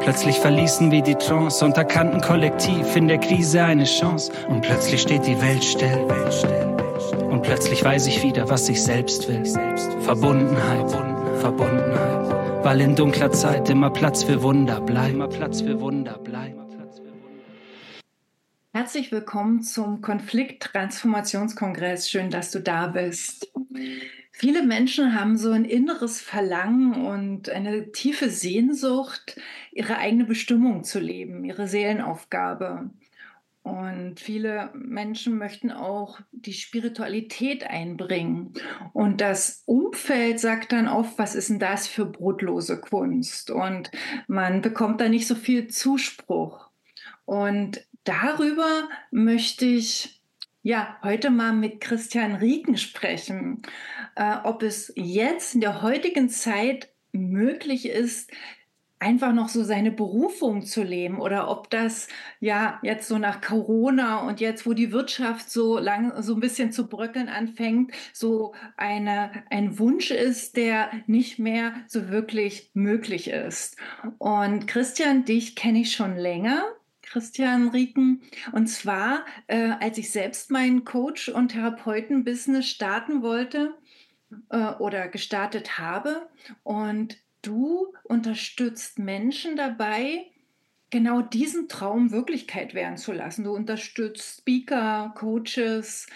Plötzlich verließen wir die Trance und erkannten kollektiv in der Krise eine Chance. Und plötzlich steht die Welt still. Und plötzlich weiß ich wieder, was ich selbst will. Verbundenheit, Verbundenheit. Weil in dunkler Zeit immer Platz für Wunder bleibt. Herzlich willkommen zum Konflikt-Transformationskongress. Schön, dass du da bist. Viele Menschen haben so ein inneres Verlangen und eine tiefe Sehnsucht, ihre eigene Bestimmung zu leben, ihre Seelenaufgabe. Und viele Menschen möchten auch die Spiritualität einbringen. Und das Umfeld sagt dann oft, was ist denn das für brotlose Kunst? Und man bekommt da nicht so viel Zuspruch. Und darüber möchte ich heute mal mit Christian Rieken sprechen, ob es jetzt in der heutigen Zeit möglich ist, einfach noch so seine Berufung zu leben, oder ob das jetzt so nach Corona und jetzt, wo die Wirtschaft so ein bisschen zu bröckeln anfängt, so ein Wunsch ist, der nicht mehr so wirklich möglich ist. Und Christian, dich kenne ich schon länger. Christian Rieken. Und zwar, als ich selbst meinen Coach- und Therapeuten-Business starten wollte oder gestartet habe. Und du unterstützt Menschen dabei, genau diesen Traum Wirklichkeit werden zu lassen. Du unterstützt Speaker, Coaches,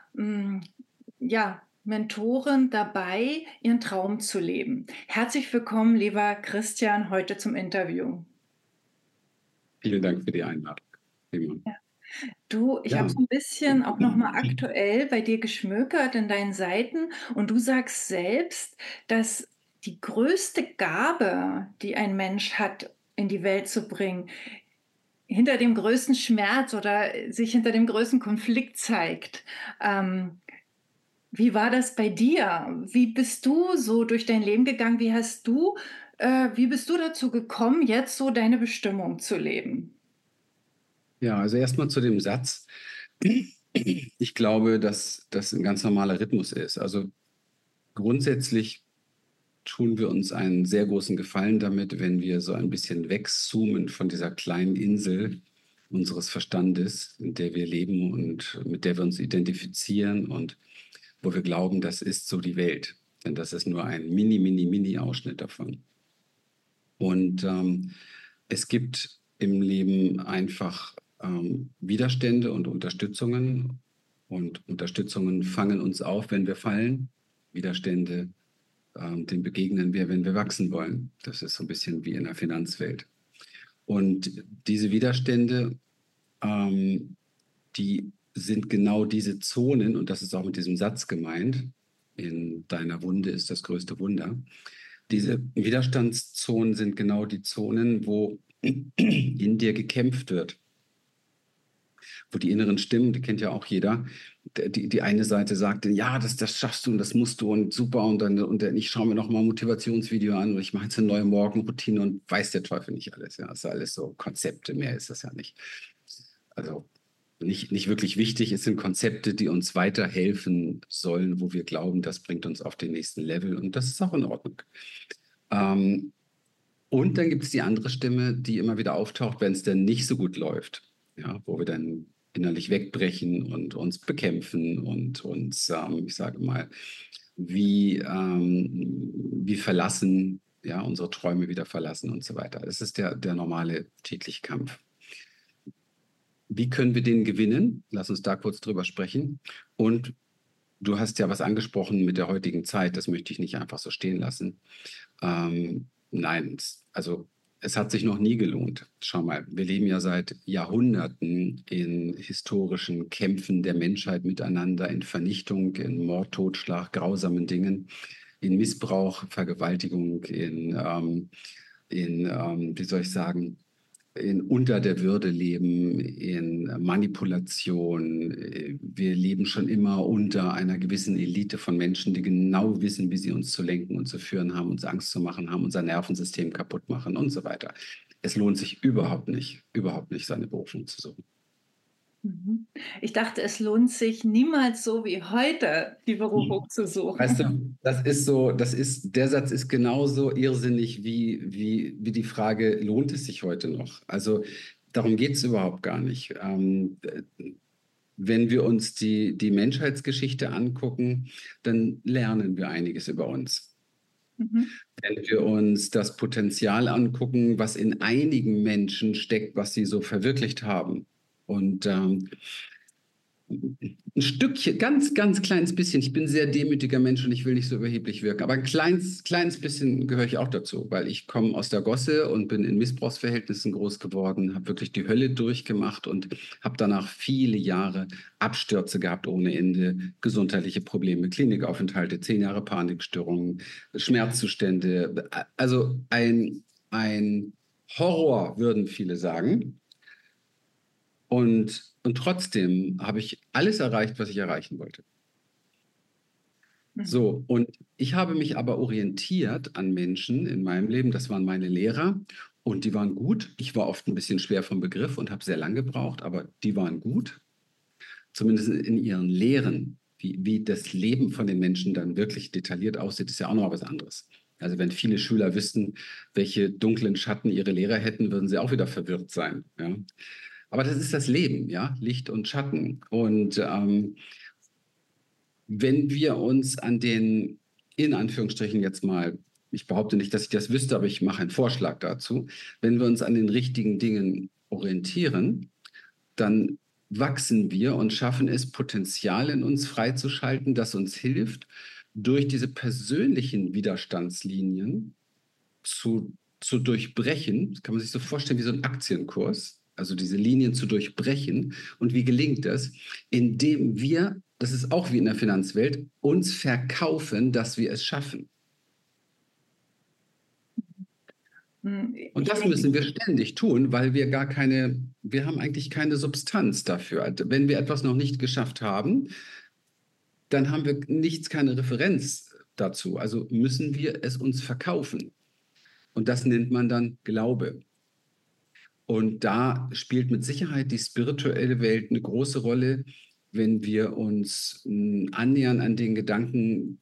Mentoren dabei, ihren Traum zu leben. Herzlich willkommen, lieber Christian, heute zum Interview. Vielen Dank für die Einladung. Ja. Du, ich habe so ein bisschen auch nochmal aktuell bei dir geschmökert in deinen Seiten, und du sagst selbst, dass die größte Gabe, die ein Mensch hat, in die Welt zu bringen, hinter dem größten Schmerz oder sich hinter dem größten Konflikt zeigt. Wie war das bei dir? Wie bist du so durch dein Leben gegangen? Wie bist du dazu gekommen, jetzt so deine Bestimmung zu leben? Ja, also erstmal zu dem Satz. Ich glaube, dass das ein ganz normaler Rhythmus ist. Also grundsätzlich tun wir uns einen sehr großen Gefallen damit, wenn wir so ein bisschen wegzoomen von dieser kleinen Insel unseres Verstandes, in der wir leben und mit der wir uns identifizieren und wo wir glauben, das ist so die Welt. Denn das ist nur ein Mini-Ausschnitt davon. Und es gibt im Leben einfach Widerstände und Unterstützungen. Und Unterstützungen fangen uns auf, wenn wir fallen. Widerstände, denen begegnen wir, wenn wir wachsen wollen. Das ist so ein bisschen wie in der Finanzwelt. Und diese Widerstände, die sind genau diese Zonen, und das ist auch mit diesem Satz gemeint, in deiner Wunde ist das größte Wunder. Diese Widerstandszonen sind genau die Zonen, wo in dir gekämpft wird. Wo die inneren Stimmen, die kennt ja auch jeder, die eine Seite sagte, ja, das schaffst du und das musst du und super, und ich schaue mir noch mal ein Motivationsvideo an und ich mache jetzt eine neue Morgenroutine und weiß der Teufel nicht alles. Ja, das ist alles so Konzepte, mehr ist das ja nicht. Also nicht wirklich wichtig, es sind Konzepte, die uns weiterhelfen sollen, wo wir glauben, das bringt uns auf den nächsten Level, und das ist auch in Ordnung. Und dann gibt es die andere Stimme, die immer wieder auftaucht, wenn es dann nicht so gut läuft, ja, wo wir dann innerlich wegbrechen und uns bekämpfen und uns, ich sage mal, wie verlassen, ja, unsere Träume wieder verlassen und so weiter. Das ist der normale tägliche Kampf. Wie können wir den gewinnen? Lass uns da kurz drüber sprechen. Und du hast ja was angesprochen mit der heutigen Zeit, das möchte ich nicht einfach so stehen lassen. Nein, also es hat sich noch nie gelohnt. Schau mal, wir leben ja seit Jahrhunderten in historischen Kämpfen der Menschheit miteinander, in Vernichtung, in Mord, Totschlag, grausamen Dingen, in Missbrauch, Vergewaltigung, wie soll ich sagen, in unter der Würde leben, in Manipulation. Wir leben schon immer unter einer gewissen Elite von Menschen, die genau wissen, wie sie uns zu lenken und zu führen haben, uns Angst zu machen haben, unser Nervensystem kaputt machen und so weiter. Es lohnt sich überhaupt nicht, seine Berufung zu suchen. Mhm. Ich dachte, es lohnt sich niemals so wie heute, die Berufung zu Weißt suchen. du, der Satz ist genauso irrsinnig wie die Frage, lohnt es sich heute noch? Also darum geht es überhaupt gar nicht. Wenn wir uns die Menschheitsgeschichte angucken, dann lernen wir einiges über uns. Mhm. Wenn wir uns das Potenzial angucken, was in einigen Menschen steckt, was sie so verwirklicht haben. Und ein Stückchen, ganz kleines bisschen. Ich bin ein sehr demütiger Mensch und ich will nicht so überheblich wirken. Aber ein kleines bisschen gehöre ich auch dazu, weil ich komme aus der Gosse und bin in Missbrauchsverhältnissen groß geworden, habe wirklich die Hölle durchgemacht und habe danach viele Jahre Abstürze gehabt ohne Ende, gesundheitliche Probleme, Klinikaufenthalte, 10 Jahre Panikstörungen, Schmerzzustände. Also ein Horror, würden viele sagen. Und trotzdem habe ich alles erreicht, was ich erreichen wollte. Mhm. So, und ich habe mich aber orientiert an Menschen in meinem Leben, das waren meine Lehrer und die waren gut. Ich war oft ein bisschen schwer vom Begriff und habe sehr lange gebraucht, aber die waren gut, zumindest in ihren Lehren. Wie das Leben von den Menschen dann wirklich detailliert aussieht, ist ja auch noch was anderes. Also wenn viele Schüler wüssten, welche dunklen Schatten ihre Lehrer hätten, würden sie auch wieder verwirrt sein. Ja? Aber das ist das Leben, ja, Licht und Schatten. Und wenn wir uns an den, in Anführungsstrichen jetzt mal, ich behaupte nicht, dass ich das wüsste, aber ich mache einen Vorschlag dazu, wenn wir uns an den richtigen Dingen orientieren, dann wachsen wir und schaffen es, Potenzial in uns freizuschalten, das uns hilft, durch diese persönlichen Widerstandslinien zu durchbrechen. Das kann man sich so vorstellen wie so ein Aktienkurs, also diese Linien zu durchbrechen. Und wie gelingt das? Indem wir, das ist auch wie in der Finanzwelt, uns verkaufen, dass wir es schaffen. Und Ich das denke, müssen wir ständig tun, weil wir haben eigentlich keine Substanz dafür. Also wenn wir etwas noch nicht geschafft haben, dann haben wir keine Referenz dazu. Also müssen wir es uns verkaufen. Und das nennt man dann Glaube. Und da spielt mit Sicherheit die spirituelle Welt eine große Rolle, wenn wir uns annähern an den Gedanken,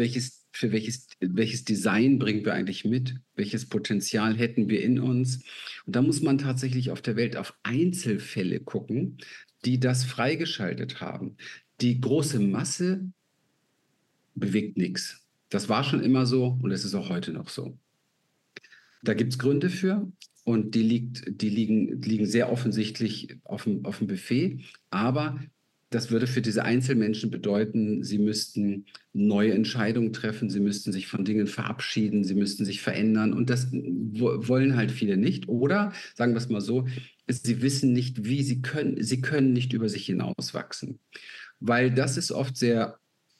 welches Design bringen wir eigentlich mit, welches Potenzial hätten wir in uns. Und da muss man tatsächlich auf der Welt auf Einzelfälle gucken, die das freigeschaltet haben. Die große Masse bewegt nichts. Das war schon immer so und es ist auch heute noch so. Da gibt es Gründe für und die liegen sehr offensichtlich auf dem Buffet. Aber das würde für diese Einzelmenschen bedeuten, sie müssten neue Entscheidungen treffen, sie müssten sich von Dingen verabschieden, sie müssten sich verändern. Und das wollen halt viele nicht. Oder, sagen wir es mal so, sie wissen nicht, wie sie können nicht über sich hinauswachsen. Weil das ist oft sehr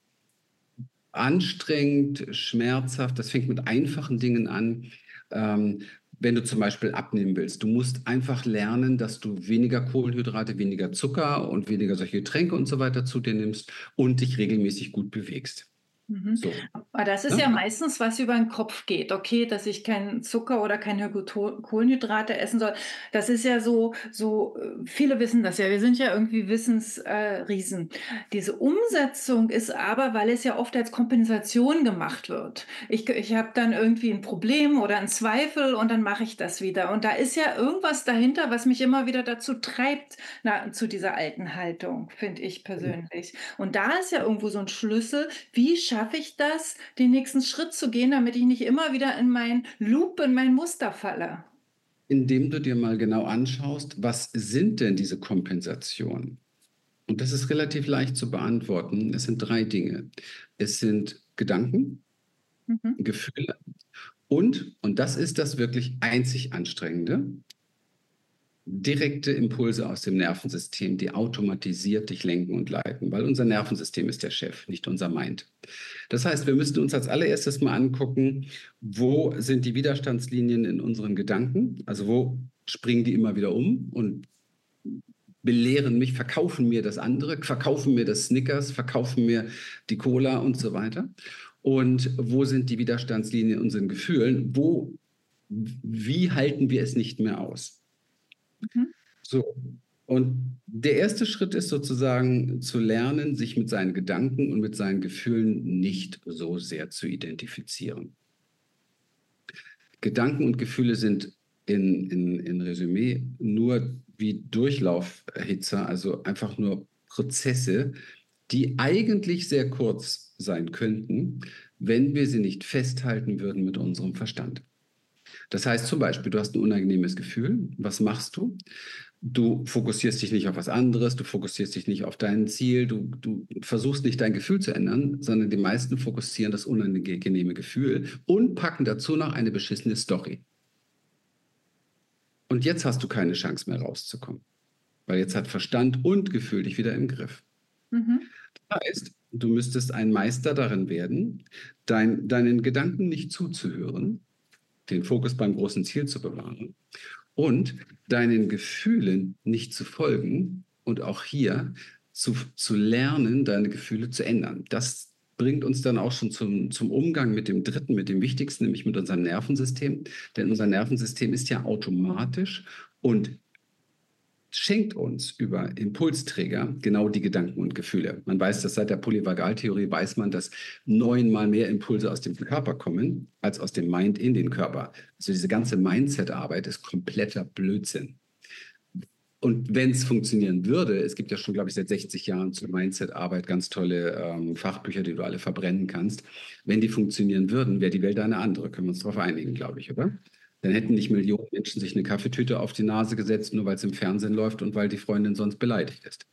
anstrengend, schmerzhaft. Das fängt mit einfachen Dingen an. Ähm, wenn du zum Beispiel abnehmen willst, du musst einfach lernen, dass du weniger Kohlenhydrate, weniger Zucker und weniger solche Getränke und so weiter zu dir nimmst und dich regelmäßig gut bewegst. Mhm. So, Aber das ist ja ne? meistens, was über den Kopf geht. Okay, dass ich keinen Zucker oder keine Kohlenhydrate essen soll. Das ist ja viele wissen das ja. Wir sind ja irgendwie Wissensriesen. Diese Umsetzung ist aber, weil es ja oft als Kompensation gemacht wird. Ich habe dann irgendwie ein Problem oder einen Zweifel und dann mache ich das wieder. Und da ist ja irgendwas dahinter, was mich immer wieder dazu treibt, zu dieser alten Haltung, finde ich persönlich. Und da ist ja irgendwo so ein Schlüssel. Wie schaffe ich das, den nächsten Schritt zu gehen, damit ich nicht immer wieder in mein Loop, in mein Muster falle? Indem du dir mal genau anschaust, was sind denn diese Kompensationen? Und das ist relativ leicht zu beantworten. Es sind 3 Dinge. Es sind Gedanken, Mhm. Gefühle und das ist das wirklich einzig Anstrengende, direkte Impulse aus dem Nervensystem, die automatisiert dich lenken und leiten, weil unser Nervensystem ist der Chef, nicht unser Mind. Das heißt, wir müssten uns als allererstes mal angucken, wo sind die Widerstandslinien in unseren Gedanken, also wo springen die immer wieder um und belehren mich, verkaufen mir das andere, verkaufen mir das Snickers, verkaufen mir die Cola und so weiter. Und wo sind die Widerstandslinien in unseren Gefühlen? Wie halten wir es nicht mehr aus? Mhm. So. Und der erste Schritt ist sozusagen zu lernen, sich mit seinen Gedanken und mit seinen Gefühlen nicht so sehr zu identifizieren. Gedanken und Gefühle sind in Resümee nur wie Durchlaufhitzer, also einfach nur Prozesse, die eigentlich sehr kurz sein könnten, wenn wir sie nicht festhalten würden mit unserem Verstand. Das heißt zum Beispiel, du hast ein unangenehmes Gefühl. Was machst du? Du fokussierst dich nicht auf was anderes, du fokussierst dich nicht auf dein Ziel, du versuchst nicht dein Gefühl zu ändern, sondern die meisten fokussieren das unangenehme Gefühl und packen dazu noch eine beschissene Story. Und jetzt hast du keine Chance mehr rauszukommen, weil jetzt hat Verstand und Gefühl dich wieder im Griff. Mhm. Das heißt, du müsstest ein Meister darin werden, deinen Gedanken nicht zuzuhören, den Fokus beim großen Ziel zu bewahren und deinen Gefühlen nicht zu folgen und auch hier zu lernen, deine Gefühle zu ändern. Das bringt uns dann auch schon zum Umgang mit dem Dritten, mit dem Wichtigsten, nämlich mit unserem Nervensystem. Denn unser Nervensystem ist ja automatisch und schenkt uns über Impulsträger genau die Gedanken und Gefühle. Man weiß das seit der Polyvagaltheorie, weiß man, dass 9-mal mehr Impulse aus dem Körper kommen, als aus dem Mind in den Körper. Also diese ganze Mindset-Arbeit ist kompletter Blödsinn. Und wenn es funktionieren würde, es gibt ja schon, glaube ich, seit 60 Jahren zur Mindset-Arbeit ganz tolle Fachbücher, die du alle verbrennen kannst. Wenn die funktionieren würden, wäre die Welt eine andere. Können wir uns darauf einigen, glaube ich, oder? Dann hätten nicht Millionen Menschen sich eine Kaffeetüte auf die Nase gesetzt, nur weil es im Fernsehen läuft und weil die Freundin sonst beleidigt ist.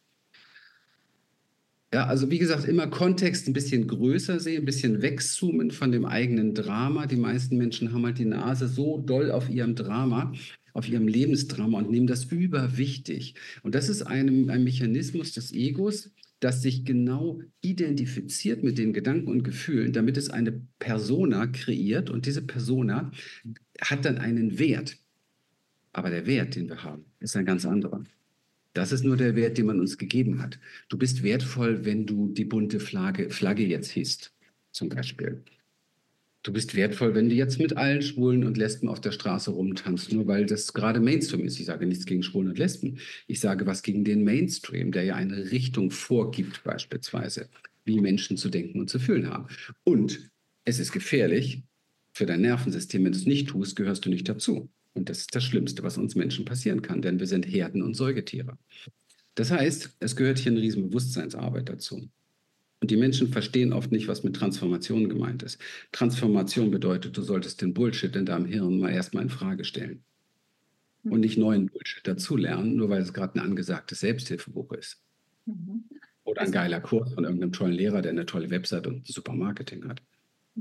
Ja, also wie gesagt, immer Kontext ein bisschen größer sehen, ein bisschen wegzoomen von dem eigenen Drama. Die meisten Menschen haben halt die Nase so doll auf ihrem Drama, auf ihrem Lebensdrama und nehmen das überwichtig. Und das ist ein Mechanismus des Egos, das sich genau identifiziert mit den Gedanken und Gefühlen, damit es eine Persona kreiert. Und diese Persona hat dann einen Wert. Aber der Wert, den wir haben, ist ein ganz anderer. Das ist nur der Wert, den man uns gegeben hat. Du bist wertvoll, wenn du die bunte Flagge jetzt hisst, zum Beispiel. Du bist wertvoll, wenn du jetzt mit allen Schwulen und Lesben auf der Straße rumtanzt, nur weil das gerade Mainstream ist. Ich sage nichts gegen Schwulen und Lesben. Ich sage was gegen den Mainstream, der ja eine Richtung vorgibt, beispielsweise, wie Menschen zu denken und zu fühlen haben. Und es ist gefährlich für dein Nervensystem. Wenn du es nicht tust, gehörst du nicht dazu. Und das ist das Schlimmste, was uns Menschen passieren kann, denn wir sind Herden und Säugetiere. Das heißt, es gehört hier eine riesen Bewusstseinsarbeit dazu. Und die Menschen verstehen oft nicht, was mit Transformation gemeint ist. Transformation bedeutet, du solltest den Bullshit in deinem Hirn mal erstmal in Frage stellen. Und nicht neuen Bullshit dazulernen, nur weil es gerade ein angesagtes Selbsthilfebuch ist. Mhm. Oder ein geiler Kurs von irgendeinem tollen Lehrer, der eine tolle Website und super Marketing hat.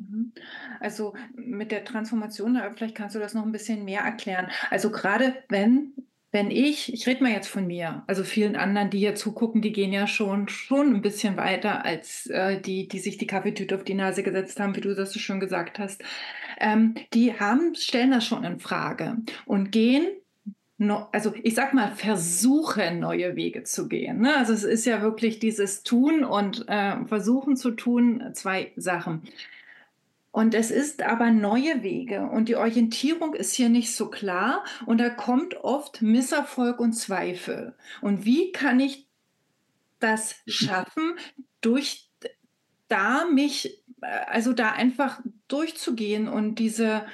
Also mit der Transformation, vielleicht kannst du das noch ein bisschen mehr erklären. Also gerade wenn ich rede mal jetzt von mir, also vielen anderen, die hier zugucken, die gehen ja schon ein bisschen weiter als die sich die Kaffeetüte auf die Nase gesetzt haben, wie du das so schön gesagt hast. Die stellen das schon in Frage und gehen, also ich sag mal, versuchen neue Wege zu gehen. Ne? Also es ist ja wirklich dieses Tun und Versuchen zu tun, zwei Sachen. Und es ist aber neue Wege und die Orientierung ist hier nicht so klar und da kommt oft Misserfolg und Zweifel. Und wie kann ich das schaffen, also da einfach durchzugehen und diese,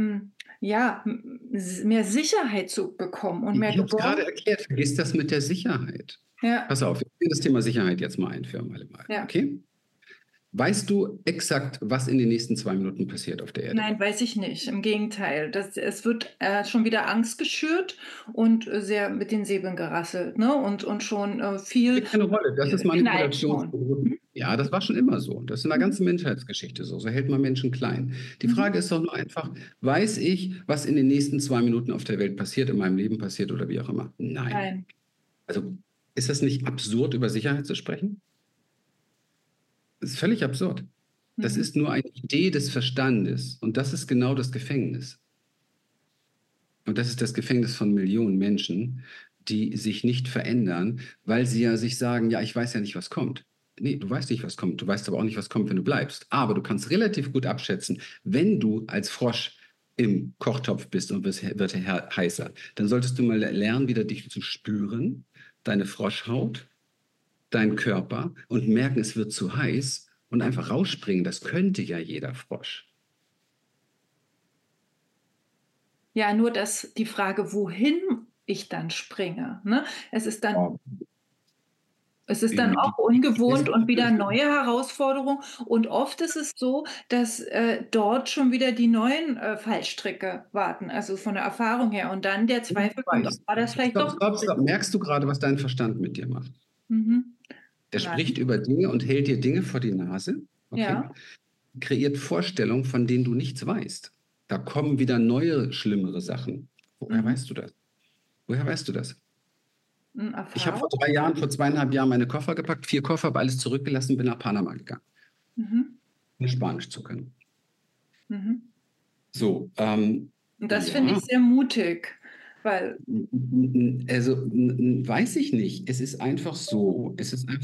mehr Sicherheit zu bekommen und mehr Ich habe es gerade erklärt, vergiss das mit der Sicherheit. Ja. Pass auf, ich will das Thema Sicherheit jetzt mal einführen, alle mal. Ja. Okay? Weißt du exakt, was in den nächsten 2 Minuten passiert auf der Erde? Nein, weiß ich nicht. Im Gegenteil. Es wird schon wieder Angst geschürt und sehr mit den Säbeln gerasselt. Ne? Und schon viel. Spielt keine Rolle. Das ist Manipulation. Ja, das war schon immer so. Das ist in der ganzen Menschheitsgeschichte so. So hält man Menschen klein. Die Frage ist doch nur einfach, weiß ich, was in den nächsten 2 Minuten auf der Welt passiert, in meinem Leben passiert oder wie auch immer? Nein. Also ist das nicht absurd, über Sicherheit zu sprechen? Das ist völlig absurd. Das ist nur eine Idee des Verstandes. Und das ist genau das Gefängnis. Und das ist das Gefängnis von Millionen Menschen, die sich nicht verändern, weil sie ja sich sagen, ja, ich weiß ja nicht, was kommt. Nee, du weißt nicht, was kommt. Du weißt aber auch nicht, was kommt, wenn du bleibst. Aber du kannst relativ gut abschätzen, wenn du als Frosch im Kochtopf bist und wird heißer, dann solltest du mal lernen, wieder dich zu spüren, deine Froschhaut, deinen Körper und merken, es wird zu heiß und einfach rausspringen. Das könnte ja jeder Frosch. Ja, nur die Frage, wohin ich dann springe, ne? Es ist dann auch ungewohnt und wieder neue Herausforderung. Und oft ist es so, dass dort schon wieder die neuen Fallstricke warten, also von der Erfahrung her. Und dann der Zweifel kommt, war das vielleicht doch. Stopp. Merkst du gerade, was dein Verstand mit dir macht? Mhm. Er Nein. spricht über Dinge und hält dir Dinge vor die Nase, okay? Ja. Kreiert Vorstellungen, von denen du nichts weißt. Da kommen wieder neue, schlimmere Sachen. Woher weißt du das? Woher weißt du das? Ich habe vor 2,5 Jahren meine Koffer gepackt, 4 Koffer, habe alles zurückgelassen, bin nach Panama gegangen, um Spanisch zu können. So, Und das finde ich sehr mutig, weil also weiß ich nicht. Es ist einfach so.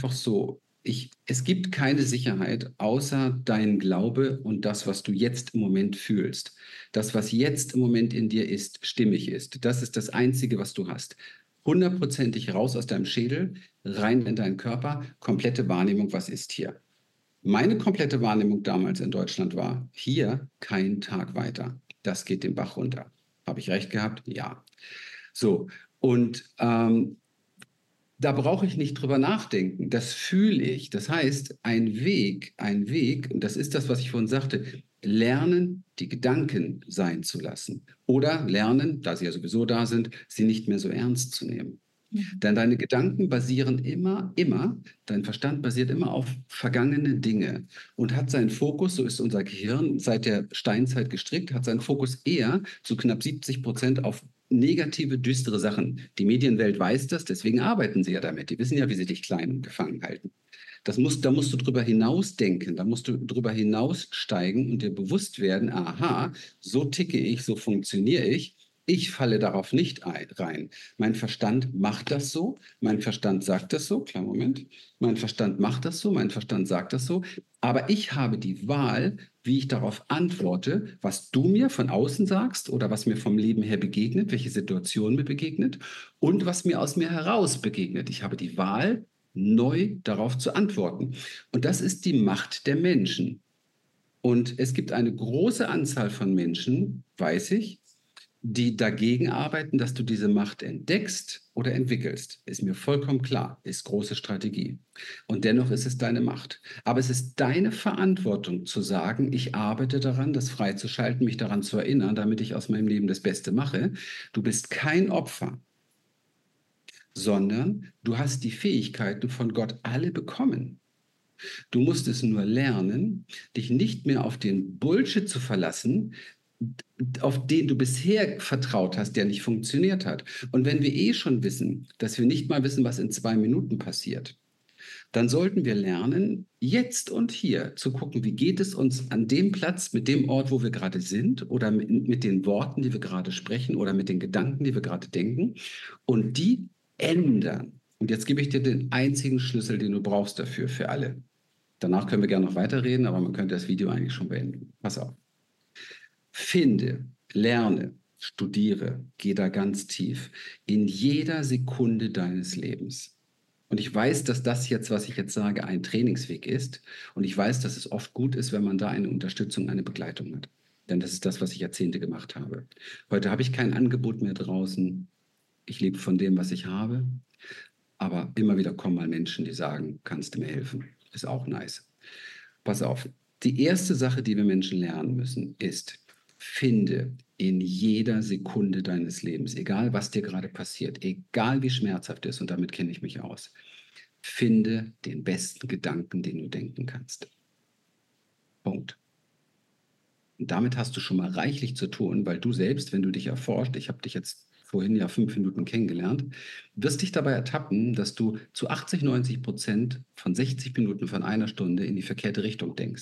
Es gibt keine Sicherheit außer dein Glaube und das, was du jetzt im Moment fühlst. Das, was jetzt im Moment in dir ist, stimmig ist. Das ist das Einzige, was du hast. 100%ig raus aus deinem Schädel, rein in deinen Körper, komplette Wahrnehmung, was ist hier. Meine komplette Wahrnehmung damals in Deutschland war, hier kein Tag weiter. Das geht den Bach runter. Habe ich recht gehabt? Ja. So, und da brauche ich nicht drüber nachdenken. Das fühle ich. Das heißt, ein Weg, und das ist das, was ich vorhin sagte, lernen, die Gedanken sein zu lassen. Oder lernen, da sie ja sowieso da sind, sie nicht mehr so ernst zu nehmen. Denn deine Gedanken basieren immer, dein Verstand basiert immer auf vergangene Dinge und hat seinen Fokus, so ist unser Gehirn seit der Steinzeit gestrickt, hat seinen Fokus eher zu knapp 70% auf negative, düstere Sachen. Die Medienwelt weiß das, deswegen arbeiten sie ja damit. Die wissen ja, wie sie dich klein und gefangen halten. Da musst du drüber hinausdenken, da musst du drüber hinaussteigen und dir bewusst werden, aha, so ticke ich, so funktioniere ich. Ich falle darauf nicht rein. Mein Verstand macht das so, mein Verstand sagt das so, kleinen Moment, mein Verstand macht das so, mein Verstand sagt das so, aber ich habe die Wahl, wie ich darauf antworte, was du mir von außen sagst oder was mir vom Leben her begegnet, welche Situation mir begegnet und was mir aus mir heraus begegnet. Ich habe die Wahl, neu darauf zu antworten. Und das ist die Macht der Menschen. Und es gibt eine große Anzahl von Menschen, weiß ich, die dagegen arbeiten, dass du diese Macht entdeckst oder entwickelst. Ist mir vollkommen klar, ist große Strategie. Und dennoch ist es deine Macht. Aber es ist deine Verantwortung zu sagen, ich arbeite daran, das freizuschalten, mich daran zu erinnern, damit ich aus meinem Leben das Beste mache. Du bist kein Opfer, sondern du hast die Fähigkeiten von Gott alle bekommen. Du musst es nur lernen, dich nicht mehr auf den Bullshit zu verlassen, auf den du bisher vertraut hast, der nicht funktioniert hat. Und wenn wir eh schon wissen, dass wir nicht mal wissen, was in 2 Minuten passiert, dann sollten wir lernen, jetzt und hier zu gucken, wie geht es uns an dem Platz, mit dem Ort, wo wir gerade sind oder mit den Worten, die wir gerade sprechen oder mit den Gedanken, die wir gerade denken und die ändern. Und jetzt gebe ich dir den einzigen Schlüssel, den du brauchst dafür, für alle. Danach können wir gerne noch weiterreden, aber man könnte das Video eigentlich schon beenden. Pass auf. Finde, lerne, studiere, geh da ganz tief in jeder Sekunde deines Lebens. Und ich weiß, dass das jetzt, was ich jetzt sage, ein Trainingsweg ist. Und ich weiß, dass es oft gut ist, wenn man da eine Unterstützung, eine Begleitung hat. Denn das ist das, was ich Jahrzehnte gemacht habe. Heute habe ich kein Angebot mehr draußen. Ich lebe von dem, was ich habe. Aber immer wieder kommen mal Menschen, die sagen, kannst du mir helfen? Ist auch nice. Pass auf. Die erste Sache, die wir Menschen lernen müssen, ist, finde in jeder Sekunde deines Lebens, egal was dir gerade passiert, egal wie schmerzhaft es ist, und damit kenne ich mich aus, finde den besten Gedanken, den du denken kannst. Punkt. Und damit hast du schon mal reichlich zu tun, weil du selbst, wenn du dich erforscht, ich habe dich jetzt vorhin ja 5 Minuten kennengelernt, wirst dich dabei ertappen, dass du zu 80-90% von 60 Minuten von einer Stunde in die verkehrte Richtung denkst.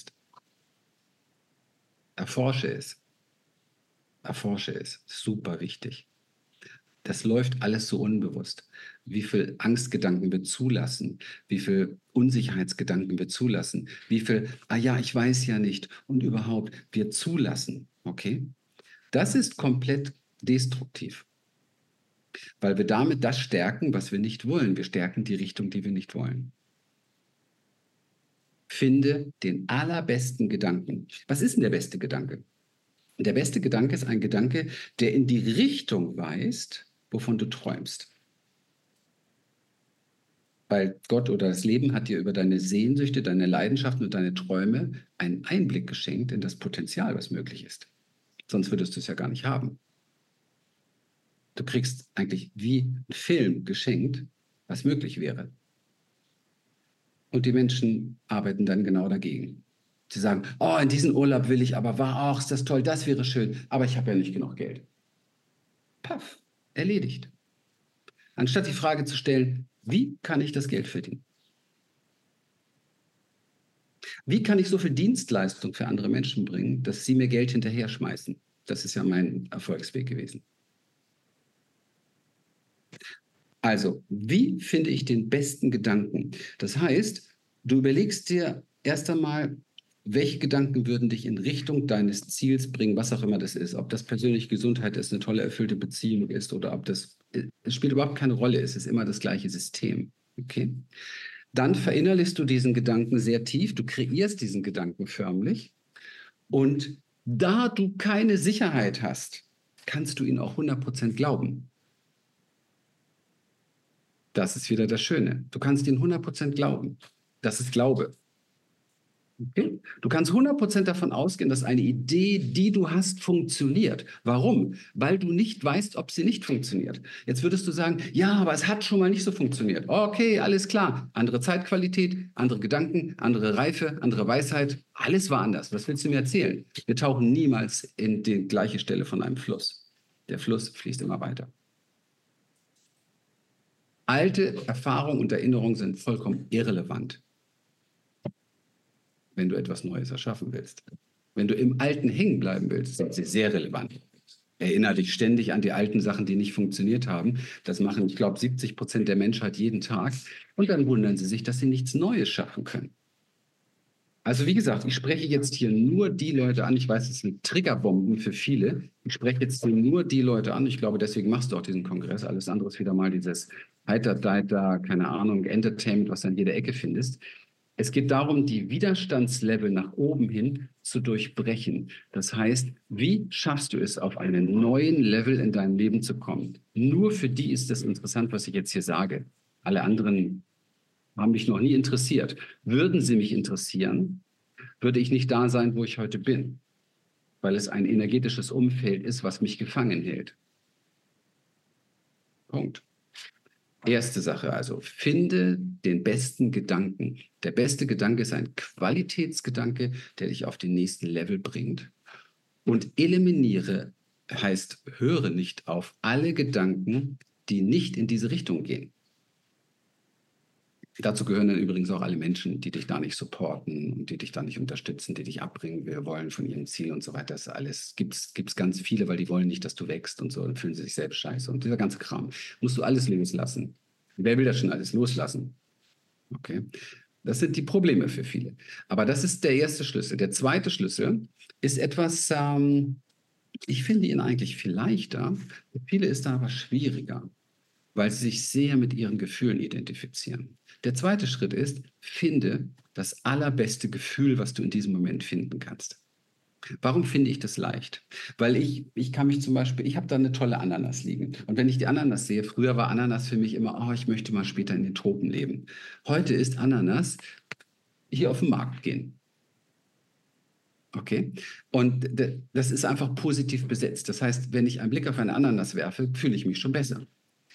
Erforsche es. Erforsche es. Super wichtig. Das läuft alles so unbewusst. Wie viel Angstgedanken wir zulassen, wie viel Unsicherheitsgedanken wir zulassen, wie viel, ah ja, ich weiß ja nicht und überhaupt wir zulassen. Okay? Das ist komplett destruktiv. weil wir damit das stärken, was wir nicht wollen. Wir stärken die Richtung, die wir nicht wollen. Finde den allerbesten Gedanken. Was ist denn der beste Gedanke? Der beste Gedanke ist ein Gedanke, der in die Richtung weist, wovon du träumst. Weil Gott oder das Leben hat dir über deine Sehnsüchte, deine Leidenschaften und deine Träume einen Einblick geschenkt in das Potenzial, was möglich ist. Sonst würdest du es ja gar nicht haben. Du kriegst eigentlich wie ein Film geschenkt, was möglich wäre. Und die Menschen arbeiten dann genau dagegen. Sie sagen, oh, in diesen Urlaub will ich, aber ach, ist das toll, das wäre schön, aber ich habe ja nicht genug Geld. Paff, erledigt. Anstatt die Frage zu stellen, wie kann ich das Geld verdienen? Wie kann ich so viel Dienstleistung für andere Menschen bringen, dass sie mir Geld hinterher schmeißen? Das ist ja mein Erfolgsweg gewesen. Also, wie finde ich den besten Gedanken? Das heißt, du überlegst dir erst einmal, welche Gedanken würden dich in Richtung deines Ziels bringen, was auch immer das ist. Ob das persönliche Gesundheit ist, eine tolle, erfüllte Beziehung ist oder ob das, es spielt überhaupt keine Rolle, es ist immer das gleiche System. Okay? Dann verinnerlichst du diesen Gedanken sehr tief, du kreierst diesen Gedanken förmlich und da du keine Sicherheit hast, kannst du ihn auch 100% glauben. Das ist wieder das Schöne. Du kannst ihn 100% glauben. Das ist Glaube. Okay? Du kannst 100% davon ausgehen, dass eine Idee, die du hast, funktioniert. Warum? Weil du nicht weißt, ob sie nicht funktioniert. Jetzt würdest du sagen, ja, aber es hat schon mal nicht so funktioniert. Okay, alles klar. Andere Zeitqualität, andere Gedanken, andere Reife, andere Weisheit. Alles war anders. Was willst du mir erzählen? Wir tauchen niemals in die gleiche Stelle von einem Fluss. Der Fluss fließt immer weiter. Alte Erfahrungen und Erinnerungen sind vollkommen irrelevant, wenn du etwas Neues erschaffen willst. Wenn du im Alten hängen bleiben willst, sind sie sehr relevant. Erinnere dich ständig an die alten Sachen, die nicht funktioniert haben. Das machen, ich glaube, 70% der Menschheit jeden Tag. Und dann wundern sie sich, dass sie nichts Neues schaffen können. Also wie gesagt, ich spreche jetzt hier nur die Leute an. Ich weiß, es sind Triggerbomben für viele. Ich spreche jetzt hier nur die Leute an. Ich glaube, deswegen machst du auch diesen Kongress. Alles andere ist wieder mal dieses Heiter-Deiter, keine Ahnung, Entertainment, was du an jeder Ecke findest. Es geht darum, die Widerstandslevel nach oben hin zu durchbrechen. Das heißt, wie schaffst du es, auf einen neuen Level in deinem Leben zu kommen? Nur für die ist das interessant, was ich jetzt hier sage. Alle anderen haben mich noch nie interessiert. Würden sie mich interessieren, würde ich nicht da sein, wo ich heute bin, weil es ein energetisches Umfeld ist, was mich gefangen hält. Punkt. Erste Sache also, finde den besten Gedanken. Der beste Gedanke ist ein Qualitätsgedanke, der dich auf den nächsten Level bringt. Und eliminiere, heißt, höre nicht auf alle Gedanken, die nicht in diese Richtung gehen. Dazu gehören dann übrigens auch alle Menschen, die dich da nicht supporten und die dich da nicht unterstützen, die dich abbringen wollen von ihrem Ziel und so weiter. Das alles gibt's ganz viele, weil die wollen nicht, dass du wächst und so, dann fühlen sie sich selbst scheiße. Und dieser ganze Kram musst du alles loslassen. Wer will das schon alles loslassen? Okay. Das sind die Probleme für viele. Aber das ist der erste Schlüssel. Der zweite Schlüssel ist etwas, ich finde ihn eigentlich viel leichter. Für viele ist er aber schwieriger, weil sie sich sehr mit ihren Gefühlen identifizieren. Der zweite Schritt ist, finde das allerbeste Gefühl, was du in diesem Moment finden kannst. Warum finde ich das leicht? Weil ich kann mich zum Beispiel, ich habe da eine tolle Ananas liegen. Und wenn ich die Ananas sehe, früher war Ananas für mich immer, oh, ich möchte mal später in den Tropen leben. Heute ist Ananas hier auf den Markt gehen. Okay? Und das ist einfach positiv besetzt. Das heißt, wenn ich einen Blick auf eine Ananas werfe, fühle ich mich schon besser.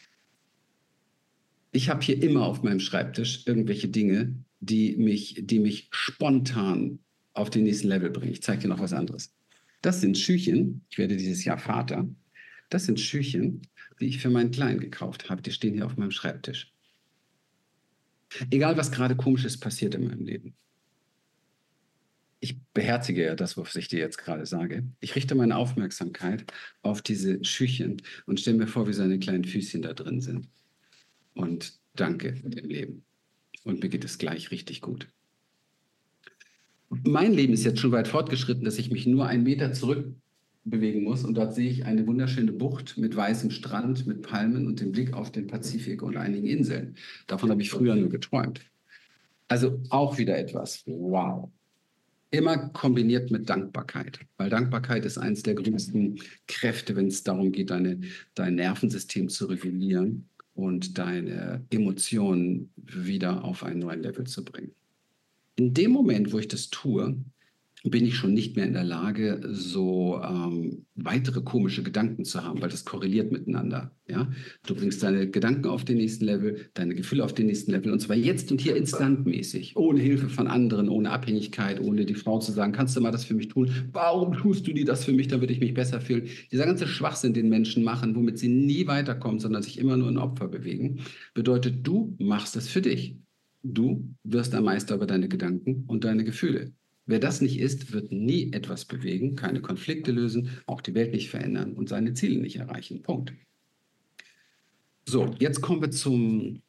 Ich habe hier immer auf meinem Schreibtisch irgendwelche Dinge, die mich spontan auf den nächsten Level bringen. Ich zeige dir noch was anderes. Das sind Schüchen. Ich werde dieses Jahr Vater. Das sind Schüchen, die ich für meinen Kleinen gekauft habe. Die stehen hier auf meinem Schreibtisch. Egal, was gerade Komisches passiert in meinem Leben. Ich beherzige ja das, was ich dir jetzt gerade sage. Ich richte meine Aufmerksamkeit auf diese Schüchen und stelle mir vor, wie seine kleinen Füßchen da drin sind. Und danke dem Leben. Und mir geht es gleich richtig gut. Mein Leben ist jetzt schon weit fortgeschritten, dass ich mich nur 1 Meter zurück bewegen muss. Und dort sehe ich eine wunderschöne Bucht mit weißem Strand, mit Palmen und dem Blick auf den Pazifik und einigen Inseln. Davon habe ich früher nur geträumt. Also auch wieder etwas. Wow. Immer kombiniert mit Dankbarkeit, weil Dankbarkeit ist eines der größten Kräfte, wenn es darum geht, dein Nervensystem zu regulieren und deine Emotionen wieder auf ein neues Level zu bringen. In dem Moment, wo ich das tue, bin ich schon nicht mehr in der Lage, so weitere komische Gedanken zu haben, weil das korreliert miteinander. Ja? Du bringst deine Gedanken auf den nächsten Level, deine Gefühle auf den nächsten Level, und zwar jetzt und hier instantmäßig, ohne Hilfe von anderen, ohne Abhängigkeit, ohne die Frau zu sagen, kannst du mal das für mich tun? Warum tust du dir das für mich? Dann würde ich mich besser fühlen. Dieser ganze Schwachsinn, den Menschen machen, womit sie nie weiterkommen, sondern sich immer nur in Opfer bewegen, bedeutet, du machst es für dich. Du wirst ein Meister über deine Gedanken und deine Gefühle. Wer das nicht ist, wird nie etwas bewegen, keine Konflikte lösen, auch die Welt nicht verändern und seine Ziele nicht erreichen. Punkt. So, jetzt kommen wir zum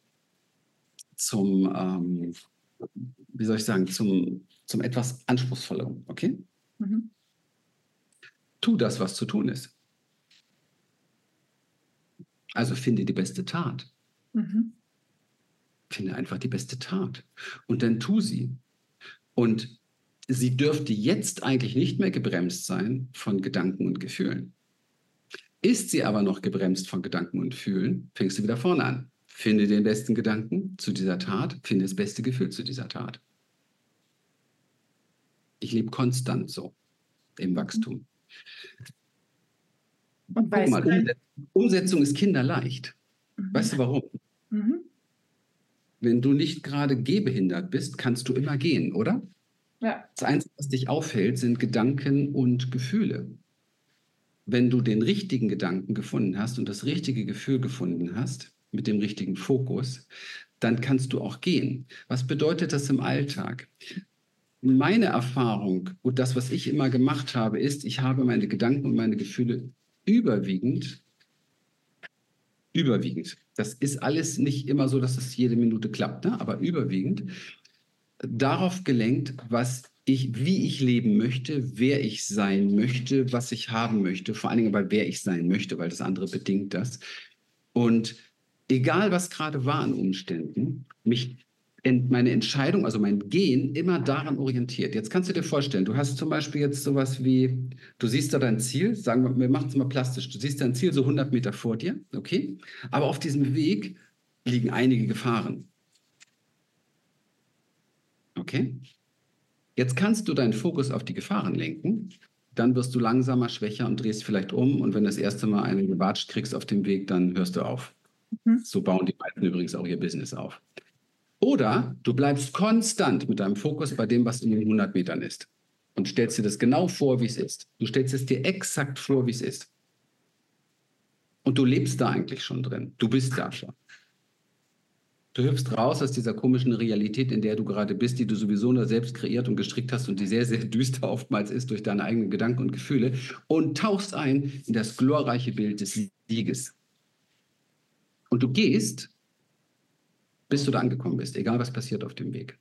wie soll ich sagen, zum etwas anspruchsvolleren, okay? Mhm. Tu das, was zu tun ist. Also finde die beste Tat. Mhm. Finde einfach die beste Tat. Und dann tu sie. Und sie dürfte jetzt eigentlich nicht mehr gebremst sein von Gedanken und Gefühlen. Ist sie aber noch gebremst von Gedanken und Gefühlen, fängst du wieder vorne an. Finde den besten Gedanken zu dieser Tat, finde das beste Gefühl zu dieser Tat. Ich lebe konstant so im Wachstum. Und Guck mal, Umsetzung ist kinderleicht. Mhm. Weißt du warum? Mhm. Wenn du nicht gerade gehbehindert bist, kannst du immer gehen, oder? Ja. Das Einzige, was dich aufhält, sind Gedanken und Gefühle. Wenn du den richtigen Gedanken gefunden hast und das richtige Gefühl gefunden hast, mit dem richtigen Fokus, dann kannst du auch gehen. Was bedeutet das im Alltag? Meine Erfahrung und das, was ich immer gemacht habe, ist, ich habe meine Gedanken und meine Gefühle überwiegend, das ist alles nicht immer so, dass es jede Minute klappt, ne? Aber überwiegend darauf gelenkt, wie ich leben möchte, wer ich sein möchte, was ich haben möchte, vor allen Dingen aber wer ich sein möchte, weil das andere bedingt das. Und egal, was gerade war an Umständen, meine Entscheidung, also mein Gehen, immer daran orientiert. Jetzt kannst du dir vorstellen, du hast zum Beispiel jetzt sowas wie, du siehst da dein Ziel, sagen wir machen es mal plastisch, du siehst dein Ziel so 100 Meter vor dir, okay? Aber auf diesem Weg liegen einige Gefahren. Okay? Jetzt kannst du deinen Fokus auf die Gefahren lenken, dann wirst du langsamer, schwächer und drehst vielleicht um, und wenn das erste Mal einen gewatscht kriegst auf dem Weg, dann hörst du auf. Mhm. So bauen die meisten übrigens auch ihr Business auf. Oder du bleibst konstant mit deinem Fokus bei dem, was in den 100 Metern ist, und stellst dir das genau vor, wie es ist. Du stellst es dir exakt vor, wie es ist. Und du lebst da eigentlich schon drin. Du bist da schon. Du hüpfst raus aus dieser komischen Realität, in der du gerade bist, die du sowieso nur selbst kreiert und gestrickt hast und die sehr, sehr düster oftmals ist durch deine eigenen Gedanken und Gefühle, und tauchst ein in das glorreiche Bild des Sieges. Und du gehst, bis du da angekommen bist, egal was passiert auf dem Weg.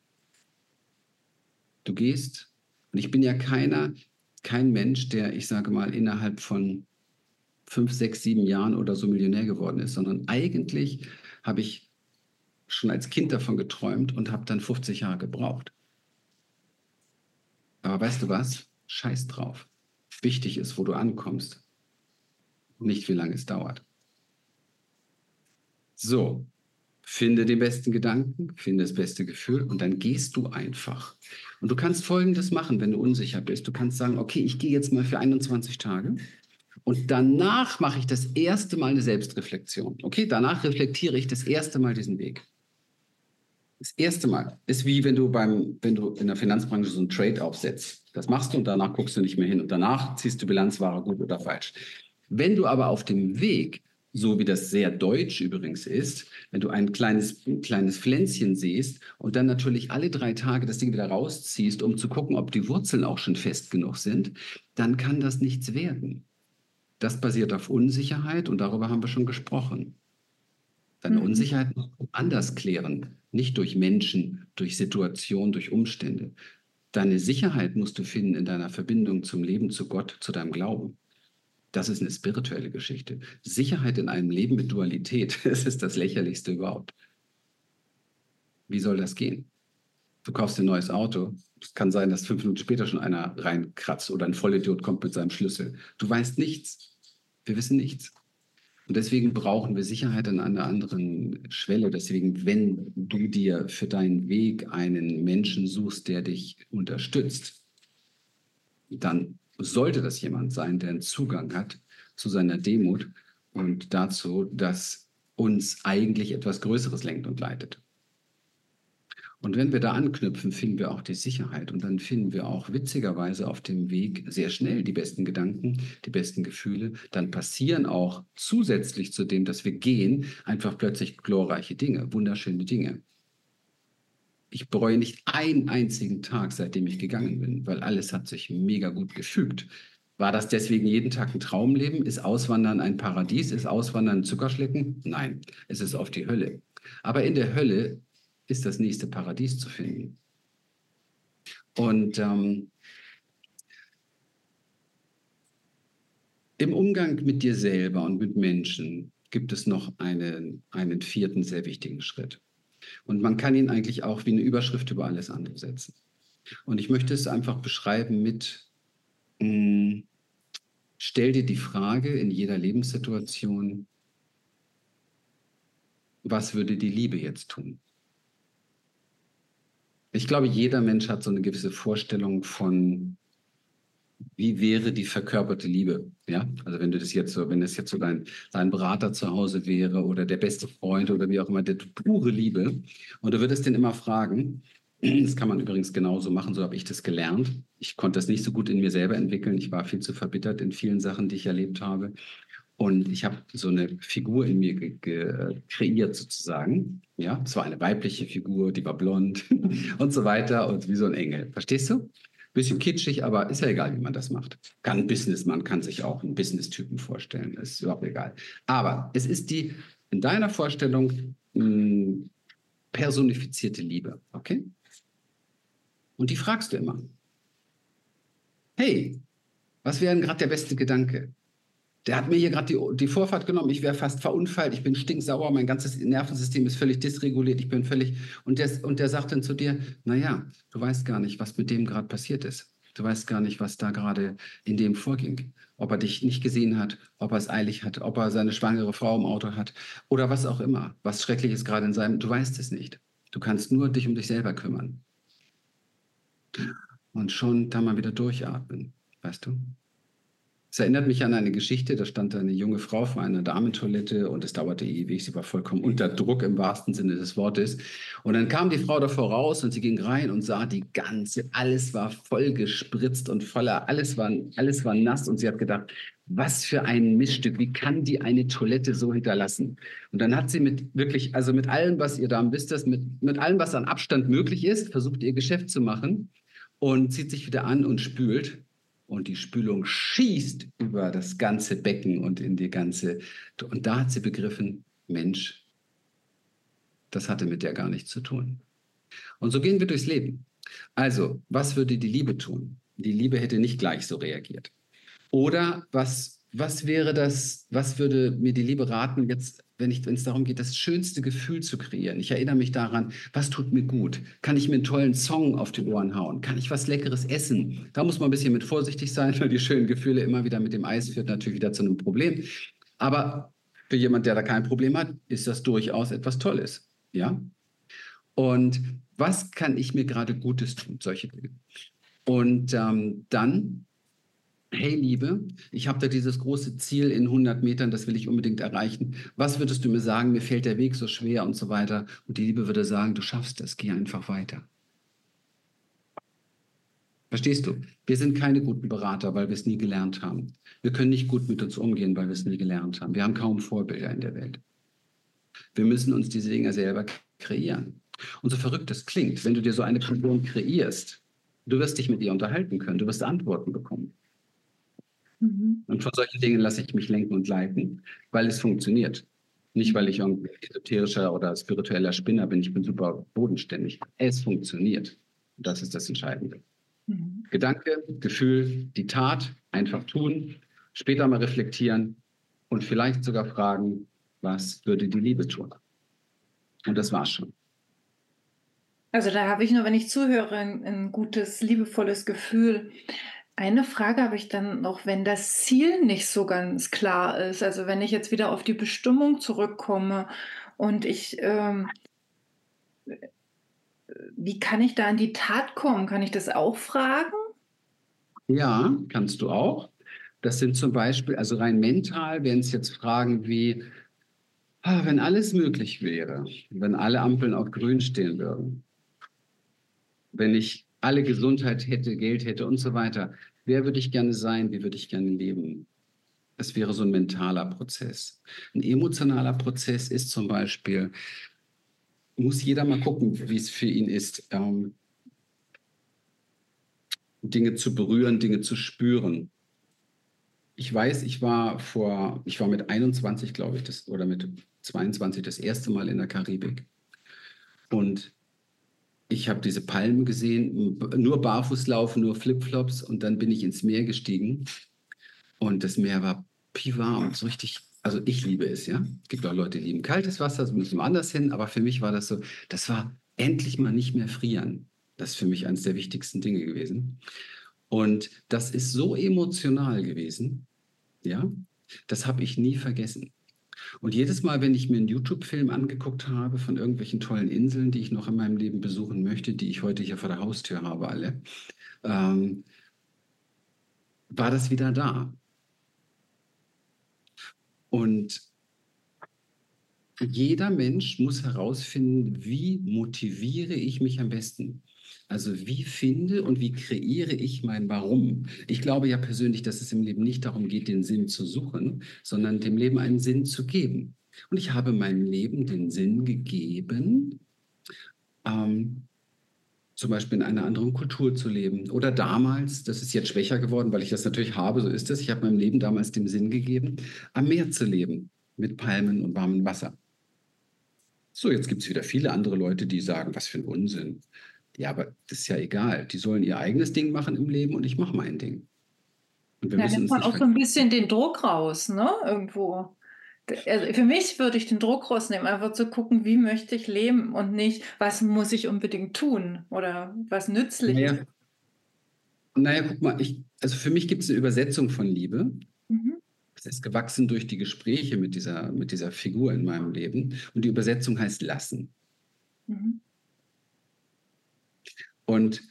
Du gehst, und ich bin ja kein Mensch, der, ich sage mal, innerhalb von 5, 6, 7 Jahren oder so Millionär geworden ist, sondern eigentlich habe ich schon als Kind davon geträumt und habe dann 50 Jahre gebraucht. Aber weißt du was? Scheiß drauf. Wichtig ist, wo du ankommst, nicht wie lange es dauert. So, finde den besten Gedanken, finde das beste Gefühl, und dann gehst du einfach. Und du kannst Folgendes machen, wenn du unsicher bist. Du kannst sagen, okay, ich gehe jetzt mal für 21 Tage. Und danach mache ich das erste Mal eine Selbstreflexion. Okay, danach reflektiere ich das erste Mal diesen Weg. Das erste Mal ist wie wenn du in der Finanzbranche so einen Trade aufsetzt. Das machst du und danach guckst du nicht mehr hin. Und danach ziehst du Bilanz, war er gut oder falsch. Wenn du aber auf dem Weg, so wie das sehr deutsch übrigens ist, wenn du ein kleines Pflänzchen siehst und dann natürlich alle 3 Tage das Ding wieder rausziehst, um zu gucken, ob die Wurzeln auch schon fest genug sind, dann kann das nichts werden. Das basiert auf Unsicherheit, und darüber haben wir schon gesprochen. Deine Unsicherheit musst du anders klären, nicht durch Menschen, durch Situationen, durch Umstände. Deine Sicherheit musst du finden in deiner Verbindung zum Leben, zu Gott, zu deinem Glauben. Das ist eine spirituelle Geschichte. Sicherheit in einem Leben mit Dualität, das ist das Lächerlichste überhaupt. Wie soll das gehen? Du kaufst ein neues Auto. Es kann sein, dass 5 Minuten später schon einer reinkratzt oder ein Vollidiot kommt mit seinem Schlüssel. Du weißt nichts. Wir wissen nichts. Und deswegen brauchen wir Sicherheit an einer anderen Schwelle. Deswegen, wenn du dir für deinen Weg einen Menschen suchst, der dich unterstützt, dann sollte das jemand sein, der einen Zugang hat zu seiner Demut und dazu, dass uns eigentlich etwas Größeres lenkt und leitet. Und wenn wir da anknüpfen, finden wir auch die Sicherheit und dann finden wir auch witzigerweise auf dem Weg sehr schnell die besten Gedanken, die besten Gefühle. Dann passieren auch zusätzlich zu dem, dass wir gehen, einfach plötzlich glorreiche Dinge, wunderschöne Dinge. Ich bereue nicht einen einzigen Tag, seitdem ich gegangen bin, weil alles hat sich mega gut gefügt. War das deswegen jeden Tag ein Traumleben? Ist Auswandern ein Paradies? Ist Auswandern ein Zuckerschlecken? Nein, es ist auf die Hölle. Aber in der Hölle ist das nächste Paradies zu finden. Und im Umgang mit dir selber und mit Menschen gibt es noch einen 4. sehr wichtigen Schritt. Und man kann ihn eigentlich auch wie eine Überschrift über alles andere setzen. Und ich möchte es einfach beschreiben mit, stell dir die Frage in jeder Lebenssituation, was würde die Liebe jetzt tun? Ich glaube, jeder Mensch hat so eine gewisse Vorstellung von, wie wäre die verkörperte Liebe. Ja? Also wenn das jetzt so dein Berater zu Hause wäre oder der beste Freund oder wie auch immer, der pure Liebe. Und du würdest den immer fragen, das kann man übrigens genauso machen, so habe ich das gelernt. Ich konnte das nicht so gut in mir selber entwickeln. Ich war viel zu verbittert in vielen Sachen, die ich erlebt habe. Und ich habe so eine Figur in mir kreiert sozusagen. Ja, es war eine weibliche Figur, die war blond und so weiter und wie so ein Engel. Verstehst du? Bisschen kitschig, aber ist ja egal, wie man das macht. Ein Businessman kann sich auch einen Business-Typen vorstellen. Ist überhaupt egal. Aber es ist die in deiner Vorstellung personifizierte Liebe. Okay? Und die fragst du immer. Hey, was wäre denn gerade der beste Gedanke? Der hat mir hier gerade die Vorfahrt genommen, ich wäre fast verunfallt, ich bin stinksauer, mein ganzes Nervensystem ist völlig dysreguliert, ich bin völlig... Und der sagt dann zu dir, naja, du weißt gar nicht, was mit dem gerade passiert ist. Du weißt gar nicht, was da gerade in dem vorging. Ob er dich nicht gesehen hat, ob er es eilig hat, ob er seine schwangere Frau im Auto hat oder was auch immer, was schrecklich ist gerade in seinem... Du weißt es nicht. Du kannst nur dich um dich selber kümmern. Und schon da mal wieder durchatmen, weißt du? Es erinnert mich an eine Geschichte, da stand eine junge Frau vor einer Damentoilette und es dauerte ewig, sie war vollkommen unter Druck im wahrsten Sinne des Wortes. Und dann kam die Frau davor raus und sie ging rein und sah alles war voll gespritzt und alles war nass und sie hat gedacht, was für ein Missstück, wie kann die eine Toilette so hinterlassen? Und dann hat sie mit allem, was ihr Damen wisst, mit allem, was an Abstand möglich ist, versucht ihr Geschäft zu machen und zieht sich wieder an und spült. Und die Spülung schießt über das ganze Becken und in die ganze... Und da hat sie begriffen, Mensch, das hatte mit der gar nichts zu tun. Und so gehen wir durchs Leben. Also, was würde die Liebe tun? Die Liebe hätte nicht gleich so reagiert. Oder was würde mir die Liebe raten, jetzt, wenn es darum geht, das schönste Gefühl zu kreieren? Ich erinnere mich daran, was tut mir gut? Kann ich mir einen tollen Song auf die Ohren hauen? Kann ich was Leckeres essen? Da muss man ein bisschen mit vorsichtig sein, weil die schönen Gefühle immer wieder mit dem Eis führt natürlich wieder zu einem Problem. Aber für jemand, der da kein Problem hat, ist das durchaus etwas Tolles. Ja? Und was kann ich mir gerade Gutes tun? Solche Dinge. Und dann... Hey Liebe, ich habe da dieses große Ziel in 100 Metern, das will ich unbedingt erreichen. Was würdest du mir sagen? Mir fällt der Weg so schwer und so weiter. Und die Liebe würde sagen, du schaffst es, geh einfach weiter. Verstehst du? Wir sind keine guten Berater, weil wir es nie gelernt haben. Wir können nicht gut mit uns umgehen, weil wir es nie gelernt haben. Wir haben kaum Vorbilder in der Welt. Wir müssen uns diese Dinge selber kreieren. Und so verrückt das klingt, wenn du dir so eine Person kreierst, du wirst dich mit ihr unterhalten können, du wirst Antworten bekommen. Und von solchen Dingen lasse ich mich lenken und leiten, weil es funktioniert. Nicht, weil ich irgendwie esoterischer oder spiritueller Spinner bin. Ich bin super bodenständig. Es funktioniert. Und das ist das Entscheidende. Gedanke, Gefühl, die Tat, einfach tun. später mal reflektieren und vielleicht sogar fragen, was würde die Liebe tun? Und das war's schon. Also da habe ich nur, wenn ich zuhöre, ein gutes, liebevolles Gefühl. Eine Frage habe ich dann noch, wenn das Ziel nicht so ganz klar ist. Also wenn ich jetzt wieder auf die Bestimmung zurückkomme und wie kann ich da in die Tat kommen? Kann ich das auch fragen? Ja, kannst du auch. Das sind zum Beispiel, also rein mental wären es jetzt Fragen wie, wenn alles möglich wäre, wenn alle Ampeln auf grün stehen würden, wenn ich alle Gesundheit hätte, Geld hätte und so weiter, wer würde ich gerne sein, wie würde ich gerne leben? Das wäre so ein mentaler Prozess. Ein emotionaler Prozess ist zum Beispiel, muss jeder mal gucken, wie es für ihn ist, Dinge zu berühren, Dinge zu spüren. Ich weiß, ich war mit 21, glaube ich, oder mit 22 das erste Mal in der Karibik. Und ich habe diese Palmen gesehen, nur barfuß laufen, nur Flipflops. Und dann bin ich ins Meer gestiegen. Und das Meer war piwarm, so richtig. Also ich liebe es, ja. Es gibt auch Leute, die lieben kaltes Wasser, so müssen wir anders hin. Aber für mich war das so, das war endlich mal nicht mehr frieren. Das ist für mich eines der wichtigsten Dinge gewesen. Und das ist so emotional gewesen, ja. Das habe ich nie vergessen. Und jedes Mal, wenn ich mir einen YouTube-Film angeguckt habe von irgendwelchen tollen Inseln, die ich noch in meinem Leben besuchen möchte, die ich heute hier vor der Haustür habe, alle, ähm, war das wieder da. Und jeder Mensch muss herausfinden, wie motiviere ich mich am besten? Also wie finde und wie kreiere ich mein Warum? Ich glaube ja persönlich, dass es im Leben nicht darum geht, den Sinn zu suchen, sondern dem Leben einen Sinn zu geben. Und ich habe meinem Leben den Sinn gegeben, zum Beispiel in einer anderen Kultur zu leben. Oder damals, das ist jetzt schwächer geworden, weil ich das natürlich habe, so ist es, ich habe meinem Leben damals den Sinn gegeben, am Meer zu leben, mit Palmen und warmem Wasser. So, jetzt gibt es wieder viele andere Leute, die sagen, was für ein Unsinn. Ja, aber das ist ja egal. Die sollen ihr eigenes Ding machen im Leben und ich mache mein Ding. Und wir Da müssen nimmt uns man nicht auch so ein vergessen. bisschen den Druck raus, ne? Irgendwo. Also für mich würde ich den Druck rausnehmen, einfach zu gucken, wie möchte ich leben und nicht, was muss ich unbedingt tun oder was nützlich ist. Naja, naja, guck mal, also für mich gibt es eine Übersetzung von Liebe. Mhm. Es ist gewachsen durch die Gespräche mit dieser Figur in meinem Leben. Und die Übersetzung heißt lassen. Mhm. Und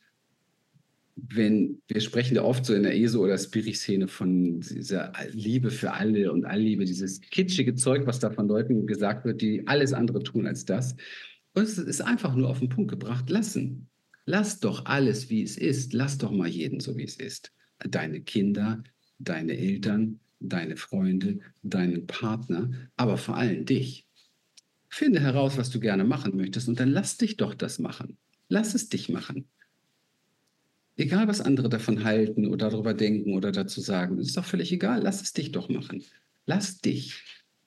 wir sprechen ja oft so in der ESO- oder Spiri-Szene von dieser Liebe für alle und Allliebe, dieses kitschige Zeug, was da von Leuten gesagt wird, die alles andere tun als das. Und es ist einfach nur auf den Punkt gebracht, lassen. Lass doch alles, wie es ist. Lass doch mal jeden so, wie es ist. Deine Kinder, deine Eltern, deine Freunde, deinen Partner, aber vor allem dich. Finde heraus, was du gerne machen möchtest und dann lass dich doch das machen. Lass es dich machen. Egal, was andere davon halten oder darüber denken oder dazu sagen, ist doch völlig egal. Lass es dich doch machen. Lass dich.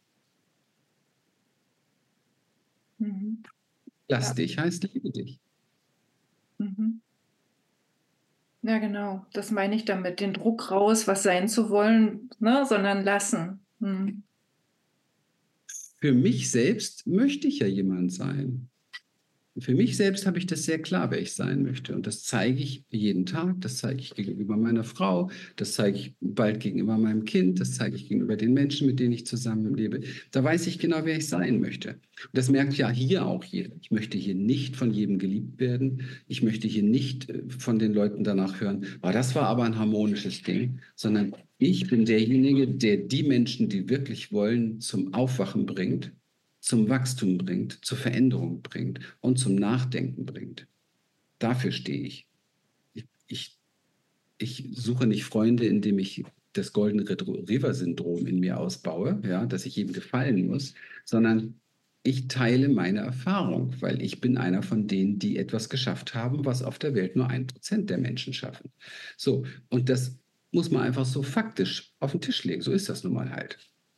Mhm. Lass Ja. dich heißt liebe dich. Mhm. Ja, genau. Das meine ich damit. Den Druck raus, was sein zu wollen, ne, sondern lassen. Mhm. Für mich selbst möchte ich ja jemand sein. Für mich selbst habe ich das sehr klar, wer ich sein möchte. Und das zeige ich jeden Tag, das zeige ich gegenüber meiner Frau, das zeige ich bald gegenüber meinem Kind, das zeige ich gegenüber den Menschen, mit denen ich zusammenlebe. Da weiß ich genau, wer ich sein möchte. Und das merkt ja hier auch jeder. Ich möchte hier nicht von jedem geliebt werden. Ich möchte hier nicht von den Leuten danach hören, oh, das war aber ein harmonisches Ding, sondern ich bin derjenige, der die Menschen, die wirklich wollen, zum Aufwachen bringt, zum Wachstum bringt, zur Veränderung bringt und zum Nachdenken bringt. Dafür stehe ich. Ich, ich suche nicht Freunde, indem ich das Golden Retriever-Syndrom in mir ausbaue, ja, dass ich jedem gefallen muss, sondern ich teile meine Erfahrung, weil ich bin einer von denen, die etwas geschafft haben, was auf der Welt nur 1% der Menschen schaffen. So, und das muss man einfach so faktisch auf den Tisch legen. So ist das nun mal halt.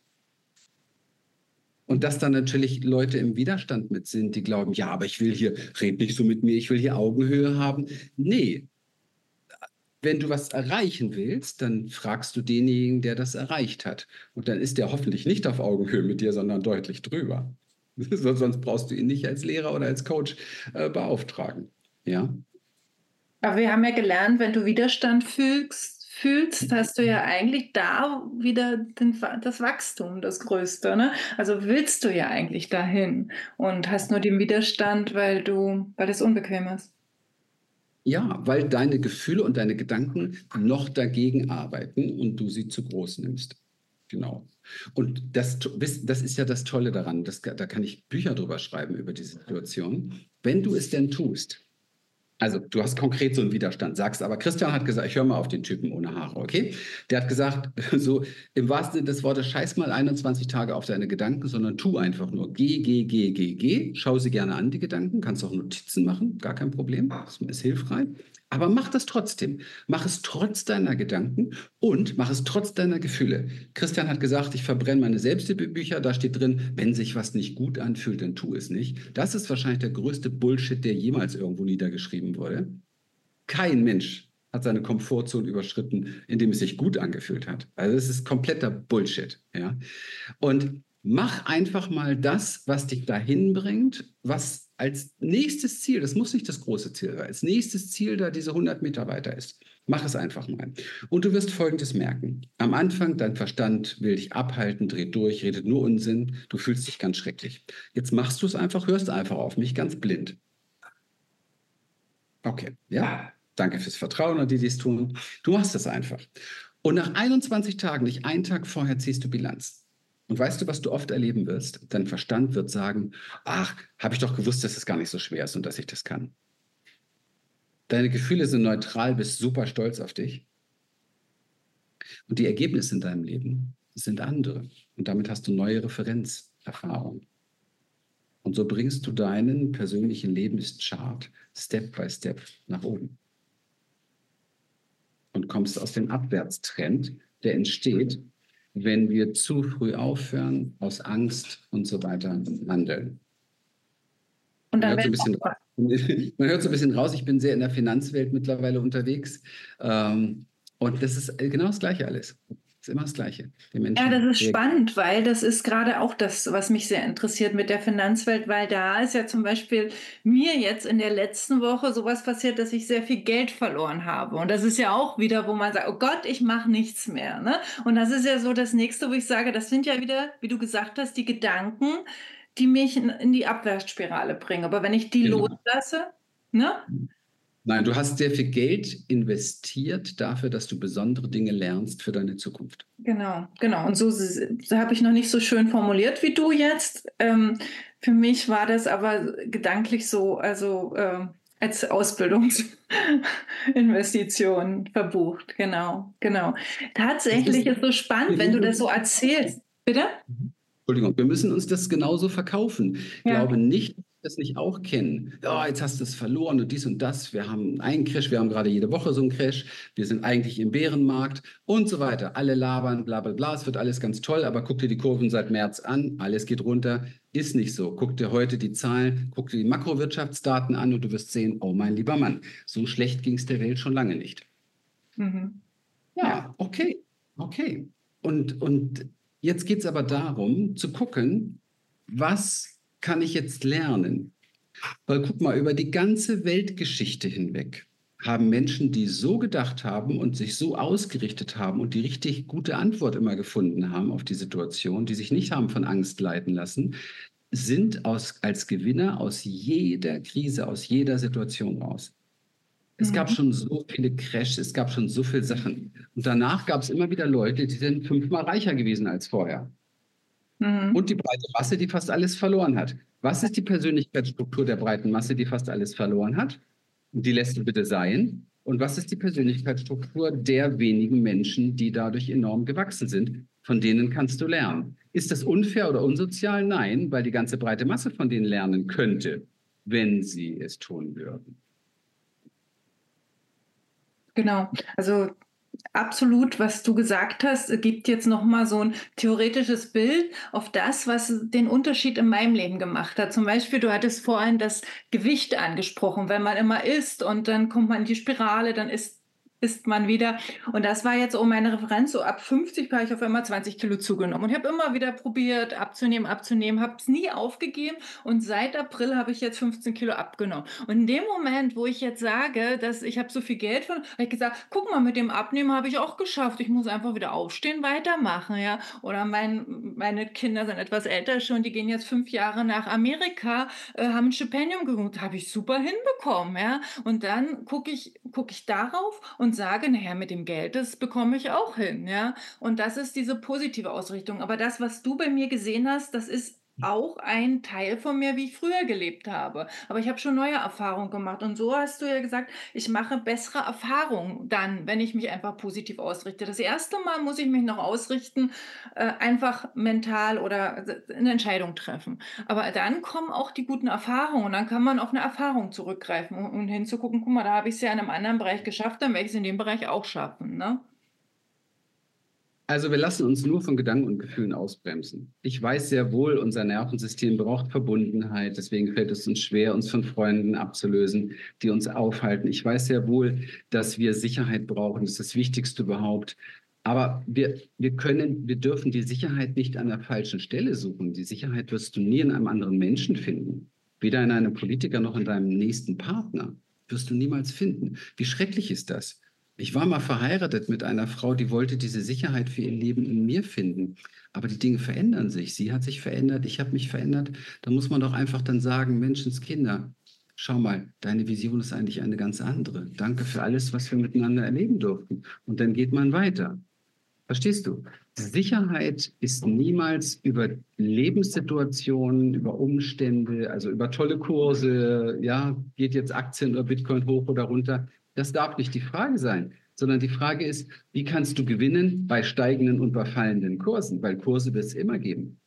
Und dass dann natürlich Leute im Widerstand mit sind, die glauben, ja, aber red nicht so mit mir, ich will hier Augenhöhe haben. Nee, wenn du was erreichen willst, dann fragst du denjenigen, der das erreicht hat. Und dann ist der hoffentlich nicht auf Augenhöhe mit dir, sondern deutlich drüber. Sonst brauchst du ihn nicht als Lehrer oder als Coach beauftragen. Ja? Aber wir haben ja gelernt, wenn du Widerstand fühlst, hast du ja eigentlich da wieder das Wachstum, das Größte. Ne? Also willst du ja eigentlich dahin und hast nur den Widerstand, weil es unbequem ist. Ja, weil deine Gefühle und deine Gedanken noch dagegen arbeiten und du sie zu groß nimmst. Genau. Und das ist ja das Tolle daran. Da kann ich Bücher drüber schreiben über diese Situation. Wenn du es denn tust, also du hast konkret so einen Widerstand, sagst aber, Christian hat gesagt, ich höre mal auf den Typen ohne Haare, okay? Der hat gesagt, so im wahrsten Sinne des Wortes, scheiß mal 21 Tage auf deine Gedanken, sondern tu einfach nur. Geh. Schau sie gerne an, die Gedanken. Kannst auch Notizen machen, gar kein Problem. Das ist hilfreich. Aber mach das trotzdem. Mach es trotz deiner Gedanken und mach es trotz deiner Gefühle. Christian hat gesagt, ich verbrenne meine Selbsthilfebücher. Da steht drin, wenn sich was nicht gut anfühlt, dann tu es nicht. Das ist wahrscheinlich der größte Bullshit, der jemals irgendwo niedergeschrieben wurde. Kein Mensch hat seine Komfortzone überschritten, indem es sich gut angefühlt hat. Also es ist kompletter Bullshit. Ja? Und mach einfach mal das, was dich dahin bringt, was als nächstes Ziel, das muss nicht das große Ziel sein, als nächstes Ziel da diese 100 Meter weiter ist. Mach es einfach mal. Und du wirst Folgendes merken. Am Anfang, dein Verstand will dich abhalten, dreht durch, redet nur Unsinn. Du fühlst dich ganz schrecklich. Jetzt machst du es einfach, hörst einfach auf mich, ganz blind. Okay, ja. Danke fürs Vertrauen an die, die es tun. Du machst es einfach. Und nach 21 Tagen, nicht einen Tag vorher, ziehst du Bilanz. Und weißt du, was du oft erleben wirst? Dein Verstand wird sagen, ach, habe ich doch gewusst, dass es gar nicht so schwer ist und dass ich das kann. Deine Gefühle sind neutral, bist super stolz auf dich. Und die Ergebnisse in deinem Leben sind andere. Und damit hast du neue Referenzerfahrungen. Und so bringst du deinen persönlichen Lebenschart Step by Step nach oben. Und kommst aus dem Abwärtstrend, der entsteht, wenn wir zu früh aufhören, aus Angst und so weiter handeln. Und man hört so ein bisschen raus, ich bin sehr in der Finanzwelt mittlerweile unterwegs. Und das ist genau das Gleiche alles. Das ist immer das Gleiche. Ja, das ist spannend, weil das ist gerade auch das, was mich sehr interessiert mit der Finanzwelt, weil da ist ja zum Beispiel mir jetzt in der letzten Woche sowas passiert, dass ich sehr viel Geld verloren habe. Und das ist ja auch wieder, wo man sagt, oh Gott, ich mache nichts mehr. Ne? Und das ist ja so das Nächste, wo ich sage, das sind ja wieder, wie du gesagt hast, die Gedanken, die mich in die Abwärtsspirale bringen. Aber wenn ich die loslasse, ne? Nein, du hast sehr viel Geld investiert dafür, dass du besondere Dinge lernst für deine Zukunft. Genau. Und so habe ich noch nicht so schön formuliert wie du jetzt. Für mich war das aber gedanklich so, also als Ausbildungsinvestition verbucht. Genau. Tatsächlich ist es so spannend, wenn du das so erzählst. Bitte? Entschuldigung, wir müssen uns das genauso verkaufen. Ich glaube nicht, das nicht auch kennen. Ja, jetzt hast du es verloren und dies und das. Wir haben einen Crash, wir haben gerade jede Woche so einen Crash. Wir sind eigentlich im Bärenmarkt und so weiter. Alle labern, bla bla bla. Es wird alles ganz toll, aber guck dir die Kurven seit März an. Alles geht runter. Ist nicht so. Guck dir heute die Zahlen, guck dir die Makrowirtschaftsdaten an und du wirst sehen, oh mein lieber Mann, so schlecht ging es der Welt schon lange nicht. Mhm. Ja, okay. Und jetzt geht es aber darum, zu gucken, was kann ich jetzt lernen? Weil guck mal, über die ganze Weltgeschichte hinweg haben Menschen, die so gedacht haben und sich so ausgerichtet haben und die richtig gute Antwort immer gefunden haben auf die Situation, die sich nicht haben von Angst leiten lassen, sind als Gewinner aus jeder Krise, aus jeder Situation raus. Es gab schon so viele Crashs, es gab schon so viele Sachen. Und danach gab es immer wieder Leute, die sind 5-mal reicher gewesen als vorher. Und die breite Masse, die fast alles verloren hat. Was ist die Persönlichkeitsstruktur der breiten Masse, die fast alles verloren hat? Die lässt du bitte sein. Und was ist die Persönlichkeitsstruktur der wenigen Menschen, die dadurch enorm gewachsen sind? Von denen kannst du lernen. Ist das unfair oder unsozial? Nein, weil die ganze breite Masse von denen lernen könnte, wenn sie es tun würden. Genau, also absolut, was du gesagt hast, gibt jetzt nochmal so ein theoretisches Bild auf das, was den Unterschied in meinem Leben gemacht hat. Zum Beispiel, du hattest vorhin das Gewicht angesprochen, wenn man immer isst und dann kommt man in die Spirale, dann ist isst man wieder. Und das war jetzt auch meine Referenz. So ab 50 habe ich auf einmal 20 Kilo zugenommen und habe immer wieder probiert abzunehmen, habe es nie aufgegeben. Und seit April habe ich jetzt 15 Kilo abgenommen. Und in dem Moment, wo ich jetzt sage, dass ich habe so viel Geld von, habe ich gesagt, guck mal, mit dem Abnehmen habe ich auch geschafft. Ich muss einfach wieder aufstehen, weitermachen, ja. Oder meine Kinder sind etwas älter schon, die gehen jetzt 5 Jahre nach Amerika, haben ein Stipendium geholt, habe ich super hinbekommen, ja. Und dann gucke ich darauf und sage, naja, mit dem Geld, das bekomme ich auch hin, ja. Und das ist diese positive Ausrichtung. Aber das, was du bei mir gesehen hast, das ist auch ein Teil von mir, wie ich früher gelebt habe. Aber ich habe schon neue Erfahrungen gemacht. Und so hast du ja gesagt, ich mache bessere Erfahrungen dann, wenn ich mich einfach positiv ausrichte. Das erste Mal muss ich mich noch ausrichten, einfach mental oder eine Entscheidung treffen. Aber dann kommen auch die guten Erfahrungen und dann kann man auf eine Erfahrung zurückgreifen und hinzugucken, guck mal, da habe ich es ja in einem anderen Bereich geschafft, dann werde ich es in dem Bereich auch schaffen, ne? Also wir lassen uns nur von Gedanken und Gefühlen ausbremsen. Ich weiß sehr wohl, unser Nervensystem braucht Verbundenheit. Deswegen fällt es uns schwer, uns von Freunden abzulösen, die uns aufhalten. Ich weiß sehr wohl, dass wir Sicherheit brauchen. Das ist das Wichtigste überhaupt. Aber wir dürfen die Sicherheit nicht an der falschen Stelle suchen. Die Sicherheit wirst du nie in einem anderen Menschen finden. Weder in einem Politiker noch in deinem nächsten Partner. Wirst du niemals finden. Wie schrecklich ist das? Ich war mal verheiratet mit einer Frau, die wollte diese Sicherheit für ihr Leben in mir finden. Aber die Dinge verändern sich. Sie hat sich verändert, ich habe mich verändert. Da muss man doch einfach dann sagen, Menschenskinder, schau mal, deine Vision ist eigentlich eine ganz andere. Danke für alles, was wir miteinander erleben durften. Und dann geht man weiter. Verstehst du? Sicherheit ist niemals über Lebenssituationen, über Umstände, also über tolle Kurse, ja, geht jetzt Aktien oder Bitcoin hoch oder runter. Das darf nicht die Frage sein, sondern die Frage ist, wie kannst du gewinnen bei steigenden und bei fallenden Kursen? Weil Kurse wird es immer geben.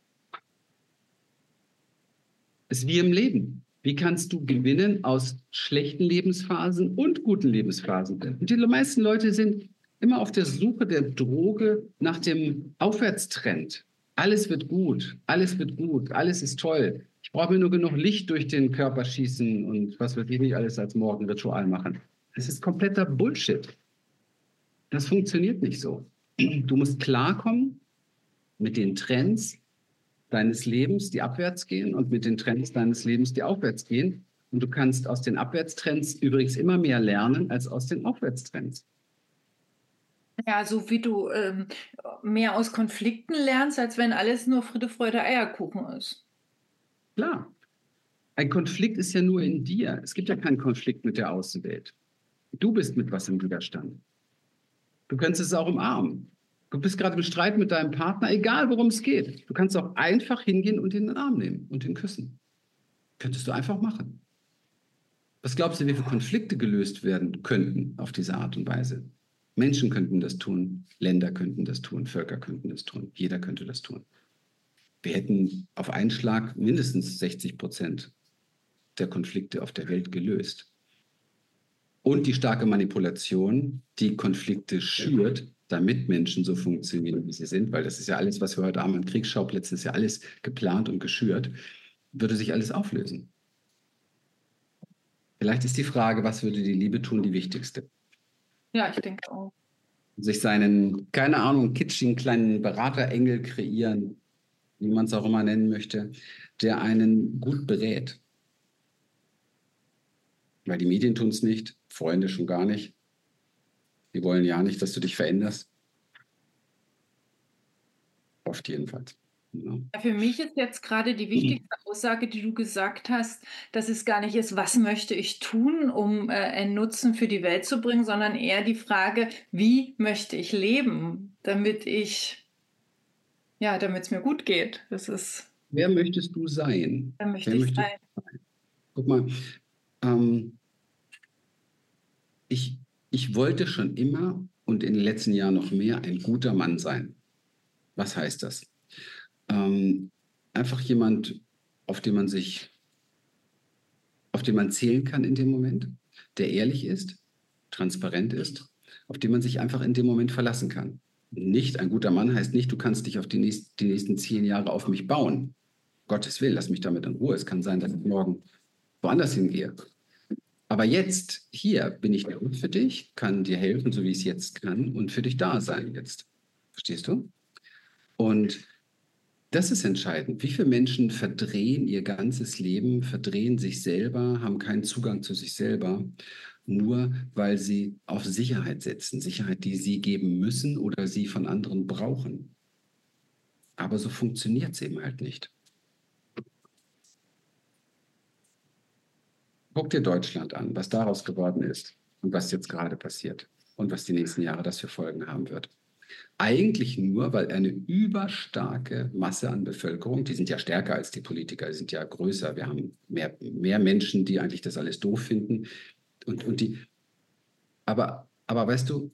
Es ist wie im Leben. Wie kannst du gewinnen aus schlechten Lebensphasen und guten Lebensphasen? Und die meisten Leute sind immer auf der Suche der Droge nach dem Aufwärtstrend. Alles wird gut, alles wird gut, alles ist toll. Ich brauche mir nur genug Licht durch den Körper schießen und was wird ich nicht alles als Morgenritual machen. Das ist kompletter Bullshit. Das funktioniert nicht so. Du musst klarkommen mit den Trends deines Lebens, die abwärts gehen, und mit den Trends deines Lebens, die aufwärts gehen. Und du kannst aus den Abwärtstrends übrigens immer mehr lernen als aus den Aufwärtstrends. Ja, so wie du mehr aus Konflikten lernst, als wenn alles nur Friede, Freude, Eierkuchen ist. Klar. Ein Konflikt ist ja nur in dir. Es gibt ja keinen Konflikt mit der Außenwelt. Du bist mit was im Widerstand. Du kannst es auch umarmen. Du bist gerade im Streit mit deinem Partner, egal worum es geht. Du kannst auch einfach hingehen und ihn in den Arm nehmen und ihn küssen. Könntest du einfach machen. Was glaubst du, wie viele Konflikte gelöst werden könnten auf diese Art und Weise? Menschen könnten das tun, Länder könnten das tun, Völker könnten das tun, jeder könnte das tun. Wir hätten auf einen Schlag mindestens 60% der Konflikte auf der Welt gelöst. Und die starke Manipulation, die Konflikte schürt, damit Menschen so funktionieren, wie sie sind, weil das ist ja alles, was wir heute haben an Kriegsschauplätzen, ist ja alles geplant und geschürt, würde sich alles auflösen. Vielleicht ist die Frage, was würde die Liebe tun, die wichtigste. Ja, ich denke auch. Sich seinen, keine Ahnung, kitschigen kleinen Beraterengel kreieren, wie man es auch immer nennen möchte, der einen gut berät. Weil die Medien tun es nicht, Freunde schon gar nicht. Die wollen ja nicht, dass du dich veränderst. Oft jedenfalls. Ja. Für mich ist jetzt gerade die wichtigste Aussage, die du gesagt hast, dass es gar nicht ist, was möchte ich tun, um einen Nutzen für die Welt zu bringen, sondern eher die Frage, wie möchte ich leben, damit es mir gut geht. Das ist. Wer möchtest du sein? Wer möchte ich sein? Guck mal, ich wollte schon immer und in den letzten Jahren noch mehr ein guter Mann sein. Was heißt das? Einfach jemand, auf den man zählen kann in dem Moment, der ehrlich ist, transparent ist, auf den man sich einfach in dem Moment verlassen kann. Nicht ein guter Mann heißt nicht, du kannst dich auf die nächsten 10 Jahre auf mich bauen. Gottes Willen, lass mich damit in Ruhe. Es kann sein, dass ich morgen woanders hingehe. Aber jetzt, hier, bin ich gut für dich, kann dir helfen, so wie ich es jetzt kann und für dich da sein jetzt. Verstehst du? Und das ist entscheidend. Wie viele Menschen verdrehen ihr ganzes Leben, verdrehen sich selber, haben keinen Zugang zu sich selber, nur weil sie auf Sicherheit setzen. Sicherheit, die sie geben müssen oder sie von anderen brauchen. Aber so funktioniert es eben halt nicht. Guck dir Deutschland an, was daraus geworden ist und was jetzt gerade passiert und was die nächsten Jahre das für Folgen haben wird. Eigentlich nur, weil eine überstarke Masse an Bevölkerung, die sind ja stärker als die Politiker, die sind ja größer, wir haben mehr Menschen, die eigentlich das alles doof finden. Aber weißt du,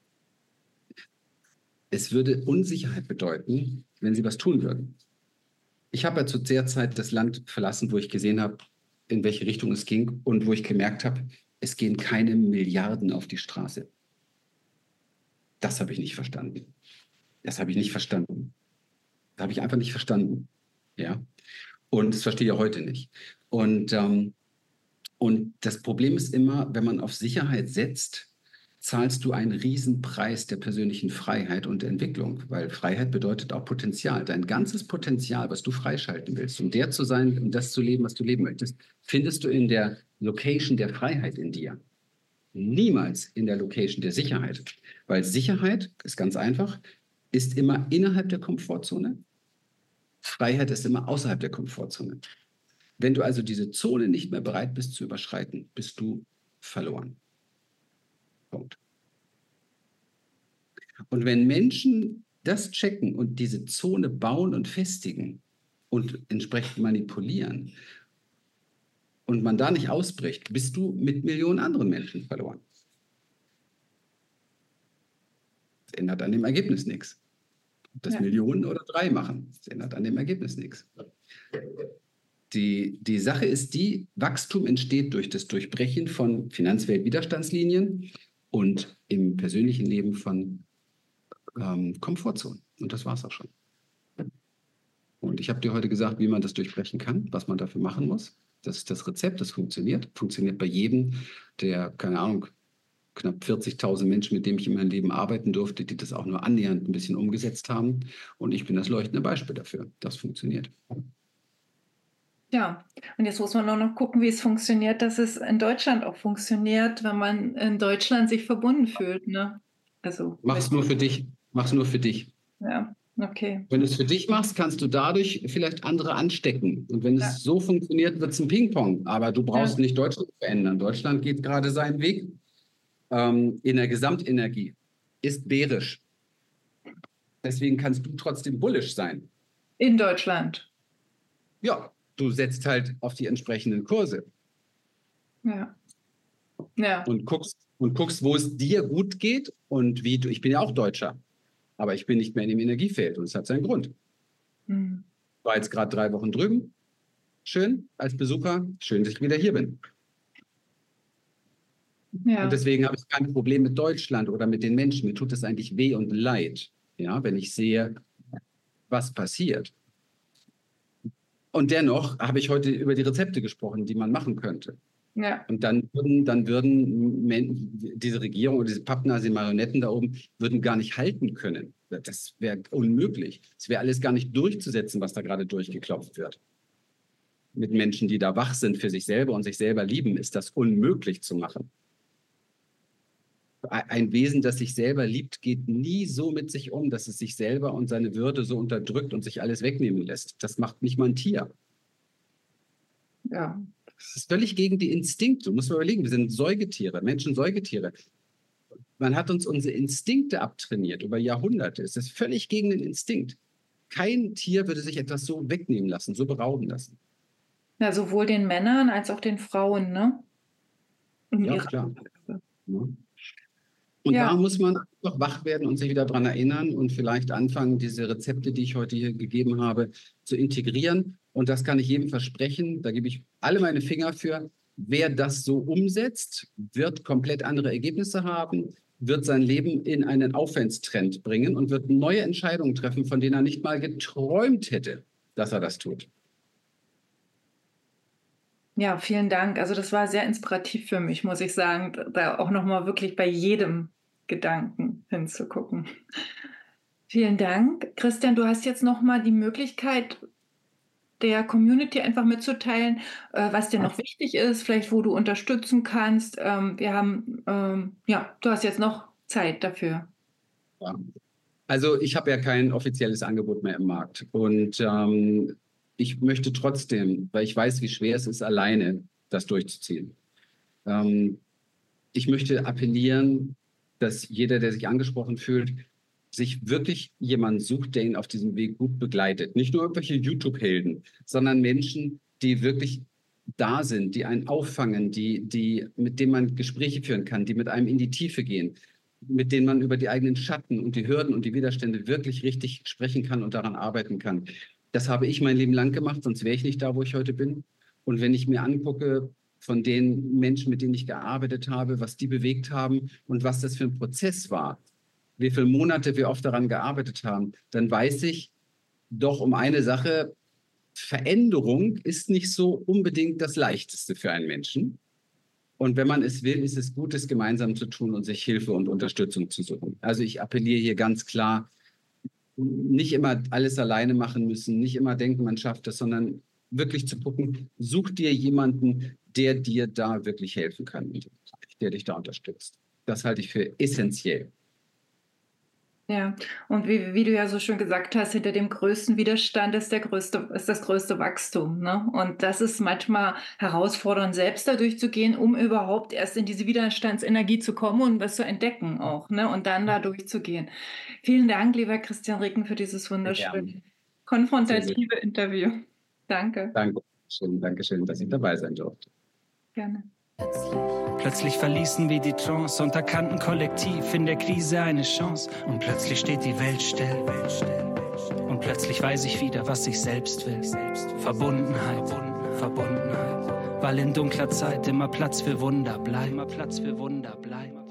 es würde Unsicherheit bedeuten, wenn sie was tun würden. Ich habe ja zu der Zeit das Land verlassen, wo ich gesehen habe, in welche Richtung es ging und wo ich gemerkt habe, es gehen keine Milliarden auf die Straße. Das habe ich nicht verstanden. Das habe ich nicht verstanden. Das habe ich einfach nicht verstanden. Ja. Und das verstehe ich heute nicht. Und das Problem ist immer, wenn man auf Sicherheit setzt, zahlst du einen Riesenpreis der persönlichen Freiheit und Entwicklung, weil Freiheit bedeutet auch Potenzial. Dein ganzes Potenzial, was du freischalten willst, um der zu sein und das zu leben, was du leben möchtest, findest du in der Location der Freiheit in dir. Niemals in der Location der Sicherheit. Weil Sicherheit, ist ganz einfach, ist immer innerhalb der Komfortzone. Freiheit ist immer außerhalb der Komfortzone. Wenn du also diese Zone nicht mehr bereit bist zu überschreiten, bist du verloren. Punkt. Und wenn Menschen das checken und diese Zone bauen und festigen und entsprechend manipulieren und man da nicht ausbricht, bist du mit Millionen anderen Menschen verloren. Das ändert an dem Ergebnis nichts. Ob das Millionen oder 3 machen, das ändert an dem Ergebnis nichts. Die Sache ist die, Wachstum entsteht durch das Durchbrechen von Finanzweltwiderstandslinien und im persönlichen Leben von Komfortzonen. Und das war es auch schon. Und ich habe dir heute gesagt, wie man das durchbrechen kann, was man dafür machen muss. Das ist das Rezept, das funktioniert. Funktioniert bei jedem, der, keine Ahnung, knapp 40.000 Menschen, mit denen ich in meinem Leben arbeiten durfte, die das auch nur annähernd ein bisschen umgesetzt haben. Und ich bin das leuchtende Beispiel dafür. Das funktioniert. Ja, und jetzt muss man nur noch gucken, wie es funktioniert, dass es in Deutschland auch funktioniert, wenn man in Deutschland sich verbunden fühlt. Ne? Also, Mach's nur für dich. Mach's nur für dich. Ja, okay. Wenn du es für dich machst, kannst du dadurch vielleicht andere anstecken. Und wenn es so funktioniert, wird es ein Ping-Pong. Aber du brauchst nicht Deutschland verändern. Deutschland geht gerade seinen Weg in der Gesamtenergie. Ist bärisch. Deswegen kannst du trotzdem bullish sein. In Deutschland. Ja, du setzt halt auf die entsprechenden Kurse. Ja. Und guckst, wo es dir gut geht und wie du. Ich bin ja auch Deutscher, aber ich bin nicht mehr in dem Energiefeld und es hat seinen Grund. Mhm. War jetzt gerade 3 Wochen drüben. Schön als Besucher. Schön, dass ich wieder hier bin. Ja. Und deswegen habe ich kein Problem mit Deutschland oder mit den Menschen. Mir tut es eigentlich weh und leid, ja, wenn ich sehe, was passiert. Und dennoch habe ich heute über die Rezepte gesprochen, die man machen könnte. Ja. Und dann würden diese Regierung oder diese Pappnase, Marionetten da oben, würden gar nicht halten können. Das wäre unmöglich. Es wäre alles gar nicht durchzusetzen, was da gerade durchgeklopft wird. Mit Menschen, die da wach sind für sich selber und sich selber lieben, ist das unmöglich zu machen. Ein Wesen, das sich selber liebt, geht nie so mit sich um, dass es sich selber und seine Würde so unterdrückt und sich alles wegnehmen lässt. Das macht nicht mal ein Tier. Ja. Das ist völlig gegen die Instinkte. Du musst mal überlegen, wir sind Säugetiere, Menschen Säugetiere. Man hat uns unsere Instinkte abtrainiert über Jahrhunderte. Es ist völlig gegen den Instinkt. Kein Tier würde sich etwas so wegnehmen lassen, so berauben lassen. Ja, sowohl den Männern als auch den Frauen, ne? Ja, klar. Ja. Und da muss man einfach wach werden und sich wieder daran erinnern und vielleicht anfangen, diese Rezepte, die ich heute hier gegeben habe, zu integrieren. Und das kann ich jedem versprechen. Da gebe ich alle meine Finger für. Wer das so umsetzt, wird komplett andere Ergebnisse haben, wird sein Leben in einen Aufwärtstrend bringen und wird neue Entscheidungen treffen, von denen er nicht mal geträumt hätte, dass er das tut. Ja, vielen Dank. Also das war sehr inspirativ für mich, muss ich sagen, da auch nochmal wirklich bei jedem Gedanken hinzugucken. Vielen Dank. Christian, du hast jetzt nochmal die Möglichkeit, der Community einfach mitzuteilen, was dir noch wichtig ist, vielleicht wo du unterstützen kannst. Du hast jetzt noch Zeit dafür. Ja. Also ich habe ja kein offizielles Angebot mehr im Markt und ich möchte trotzdem, weil ich weiß, wie schwer es ist, alleine das durchzuziehen. Ich möchte appellieren, dass jeder, der sich angesprochen fühlt, sich wirklich jemanden sucht, der ihn auf diesem Weg gut begleitet. Nicht nur irgendwelche YouTube-Helden, sondern Menschen, die wirklich da sind, die einen auffangen, mit denen man Gespräche führen kann, die mit einem in die Tiefe gehen, mit denen man über die eigenen Schatten und die Hürden und die Widerstände wirklich richtig sprechen kann und daran arbeiten kann. Das habe ich mein Leben lang gemacht, sonst wäre ich nicht da, wo ich heute bin. Und wenn ich mir angucke, von den Menschen, mit denen ich gearbeitet habe, was die bewegt haben und was das für ein Prozess war, wie viele Monate wir oft daran gearbeitet haben, dann weiß ich doch um eine Sache: Veränderung ist nicht so unbedingt das Leichteste für einen Menschen. Und wenn man es will, ist es gut, es gemeinsam zu tun und sich Hilfe und Unterstützung zu suchen. Also ich appelliere hier ganz klar, nicht immer alles alleine machen müssen, nicht immer denken, man schafft das, sondern wirklich zu gucken, such dir jemanden, der dir da wirklich helfen kann, der dich da unterstützt. Das halte ich für essentiell. Ja, und wie du ja so schön gesagt hast, hinter dem größten Widerstand ist das größte Wachstum, ne? Und das ist manchmal herausfordernd, selbst da durchzugehen, um überhaupt erst in diese Widerstandsenergie zu kommen und was zu entdecken auch, ne? Und dann da durchzugehen. Vielen Dank, lieber Christian Ricken, für dieses wunderschöne, konfrontative Interview. Danke. Danke schön, dass ich dabei sein durfte. Gerne. Plötzlich verließen wir die Trance und erkannten kollektiv in der Krise eine Chance. Und plötzlich steht die Welt still. Und plötzlich weiß ich wieder, was ich selbst will. Verbundenheit. Weil in dunkler Zeit immer Platz für Wunder bleibt.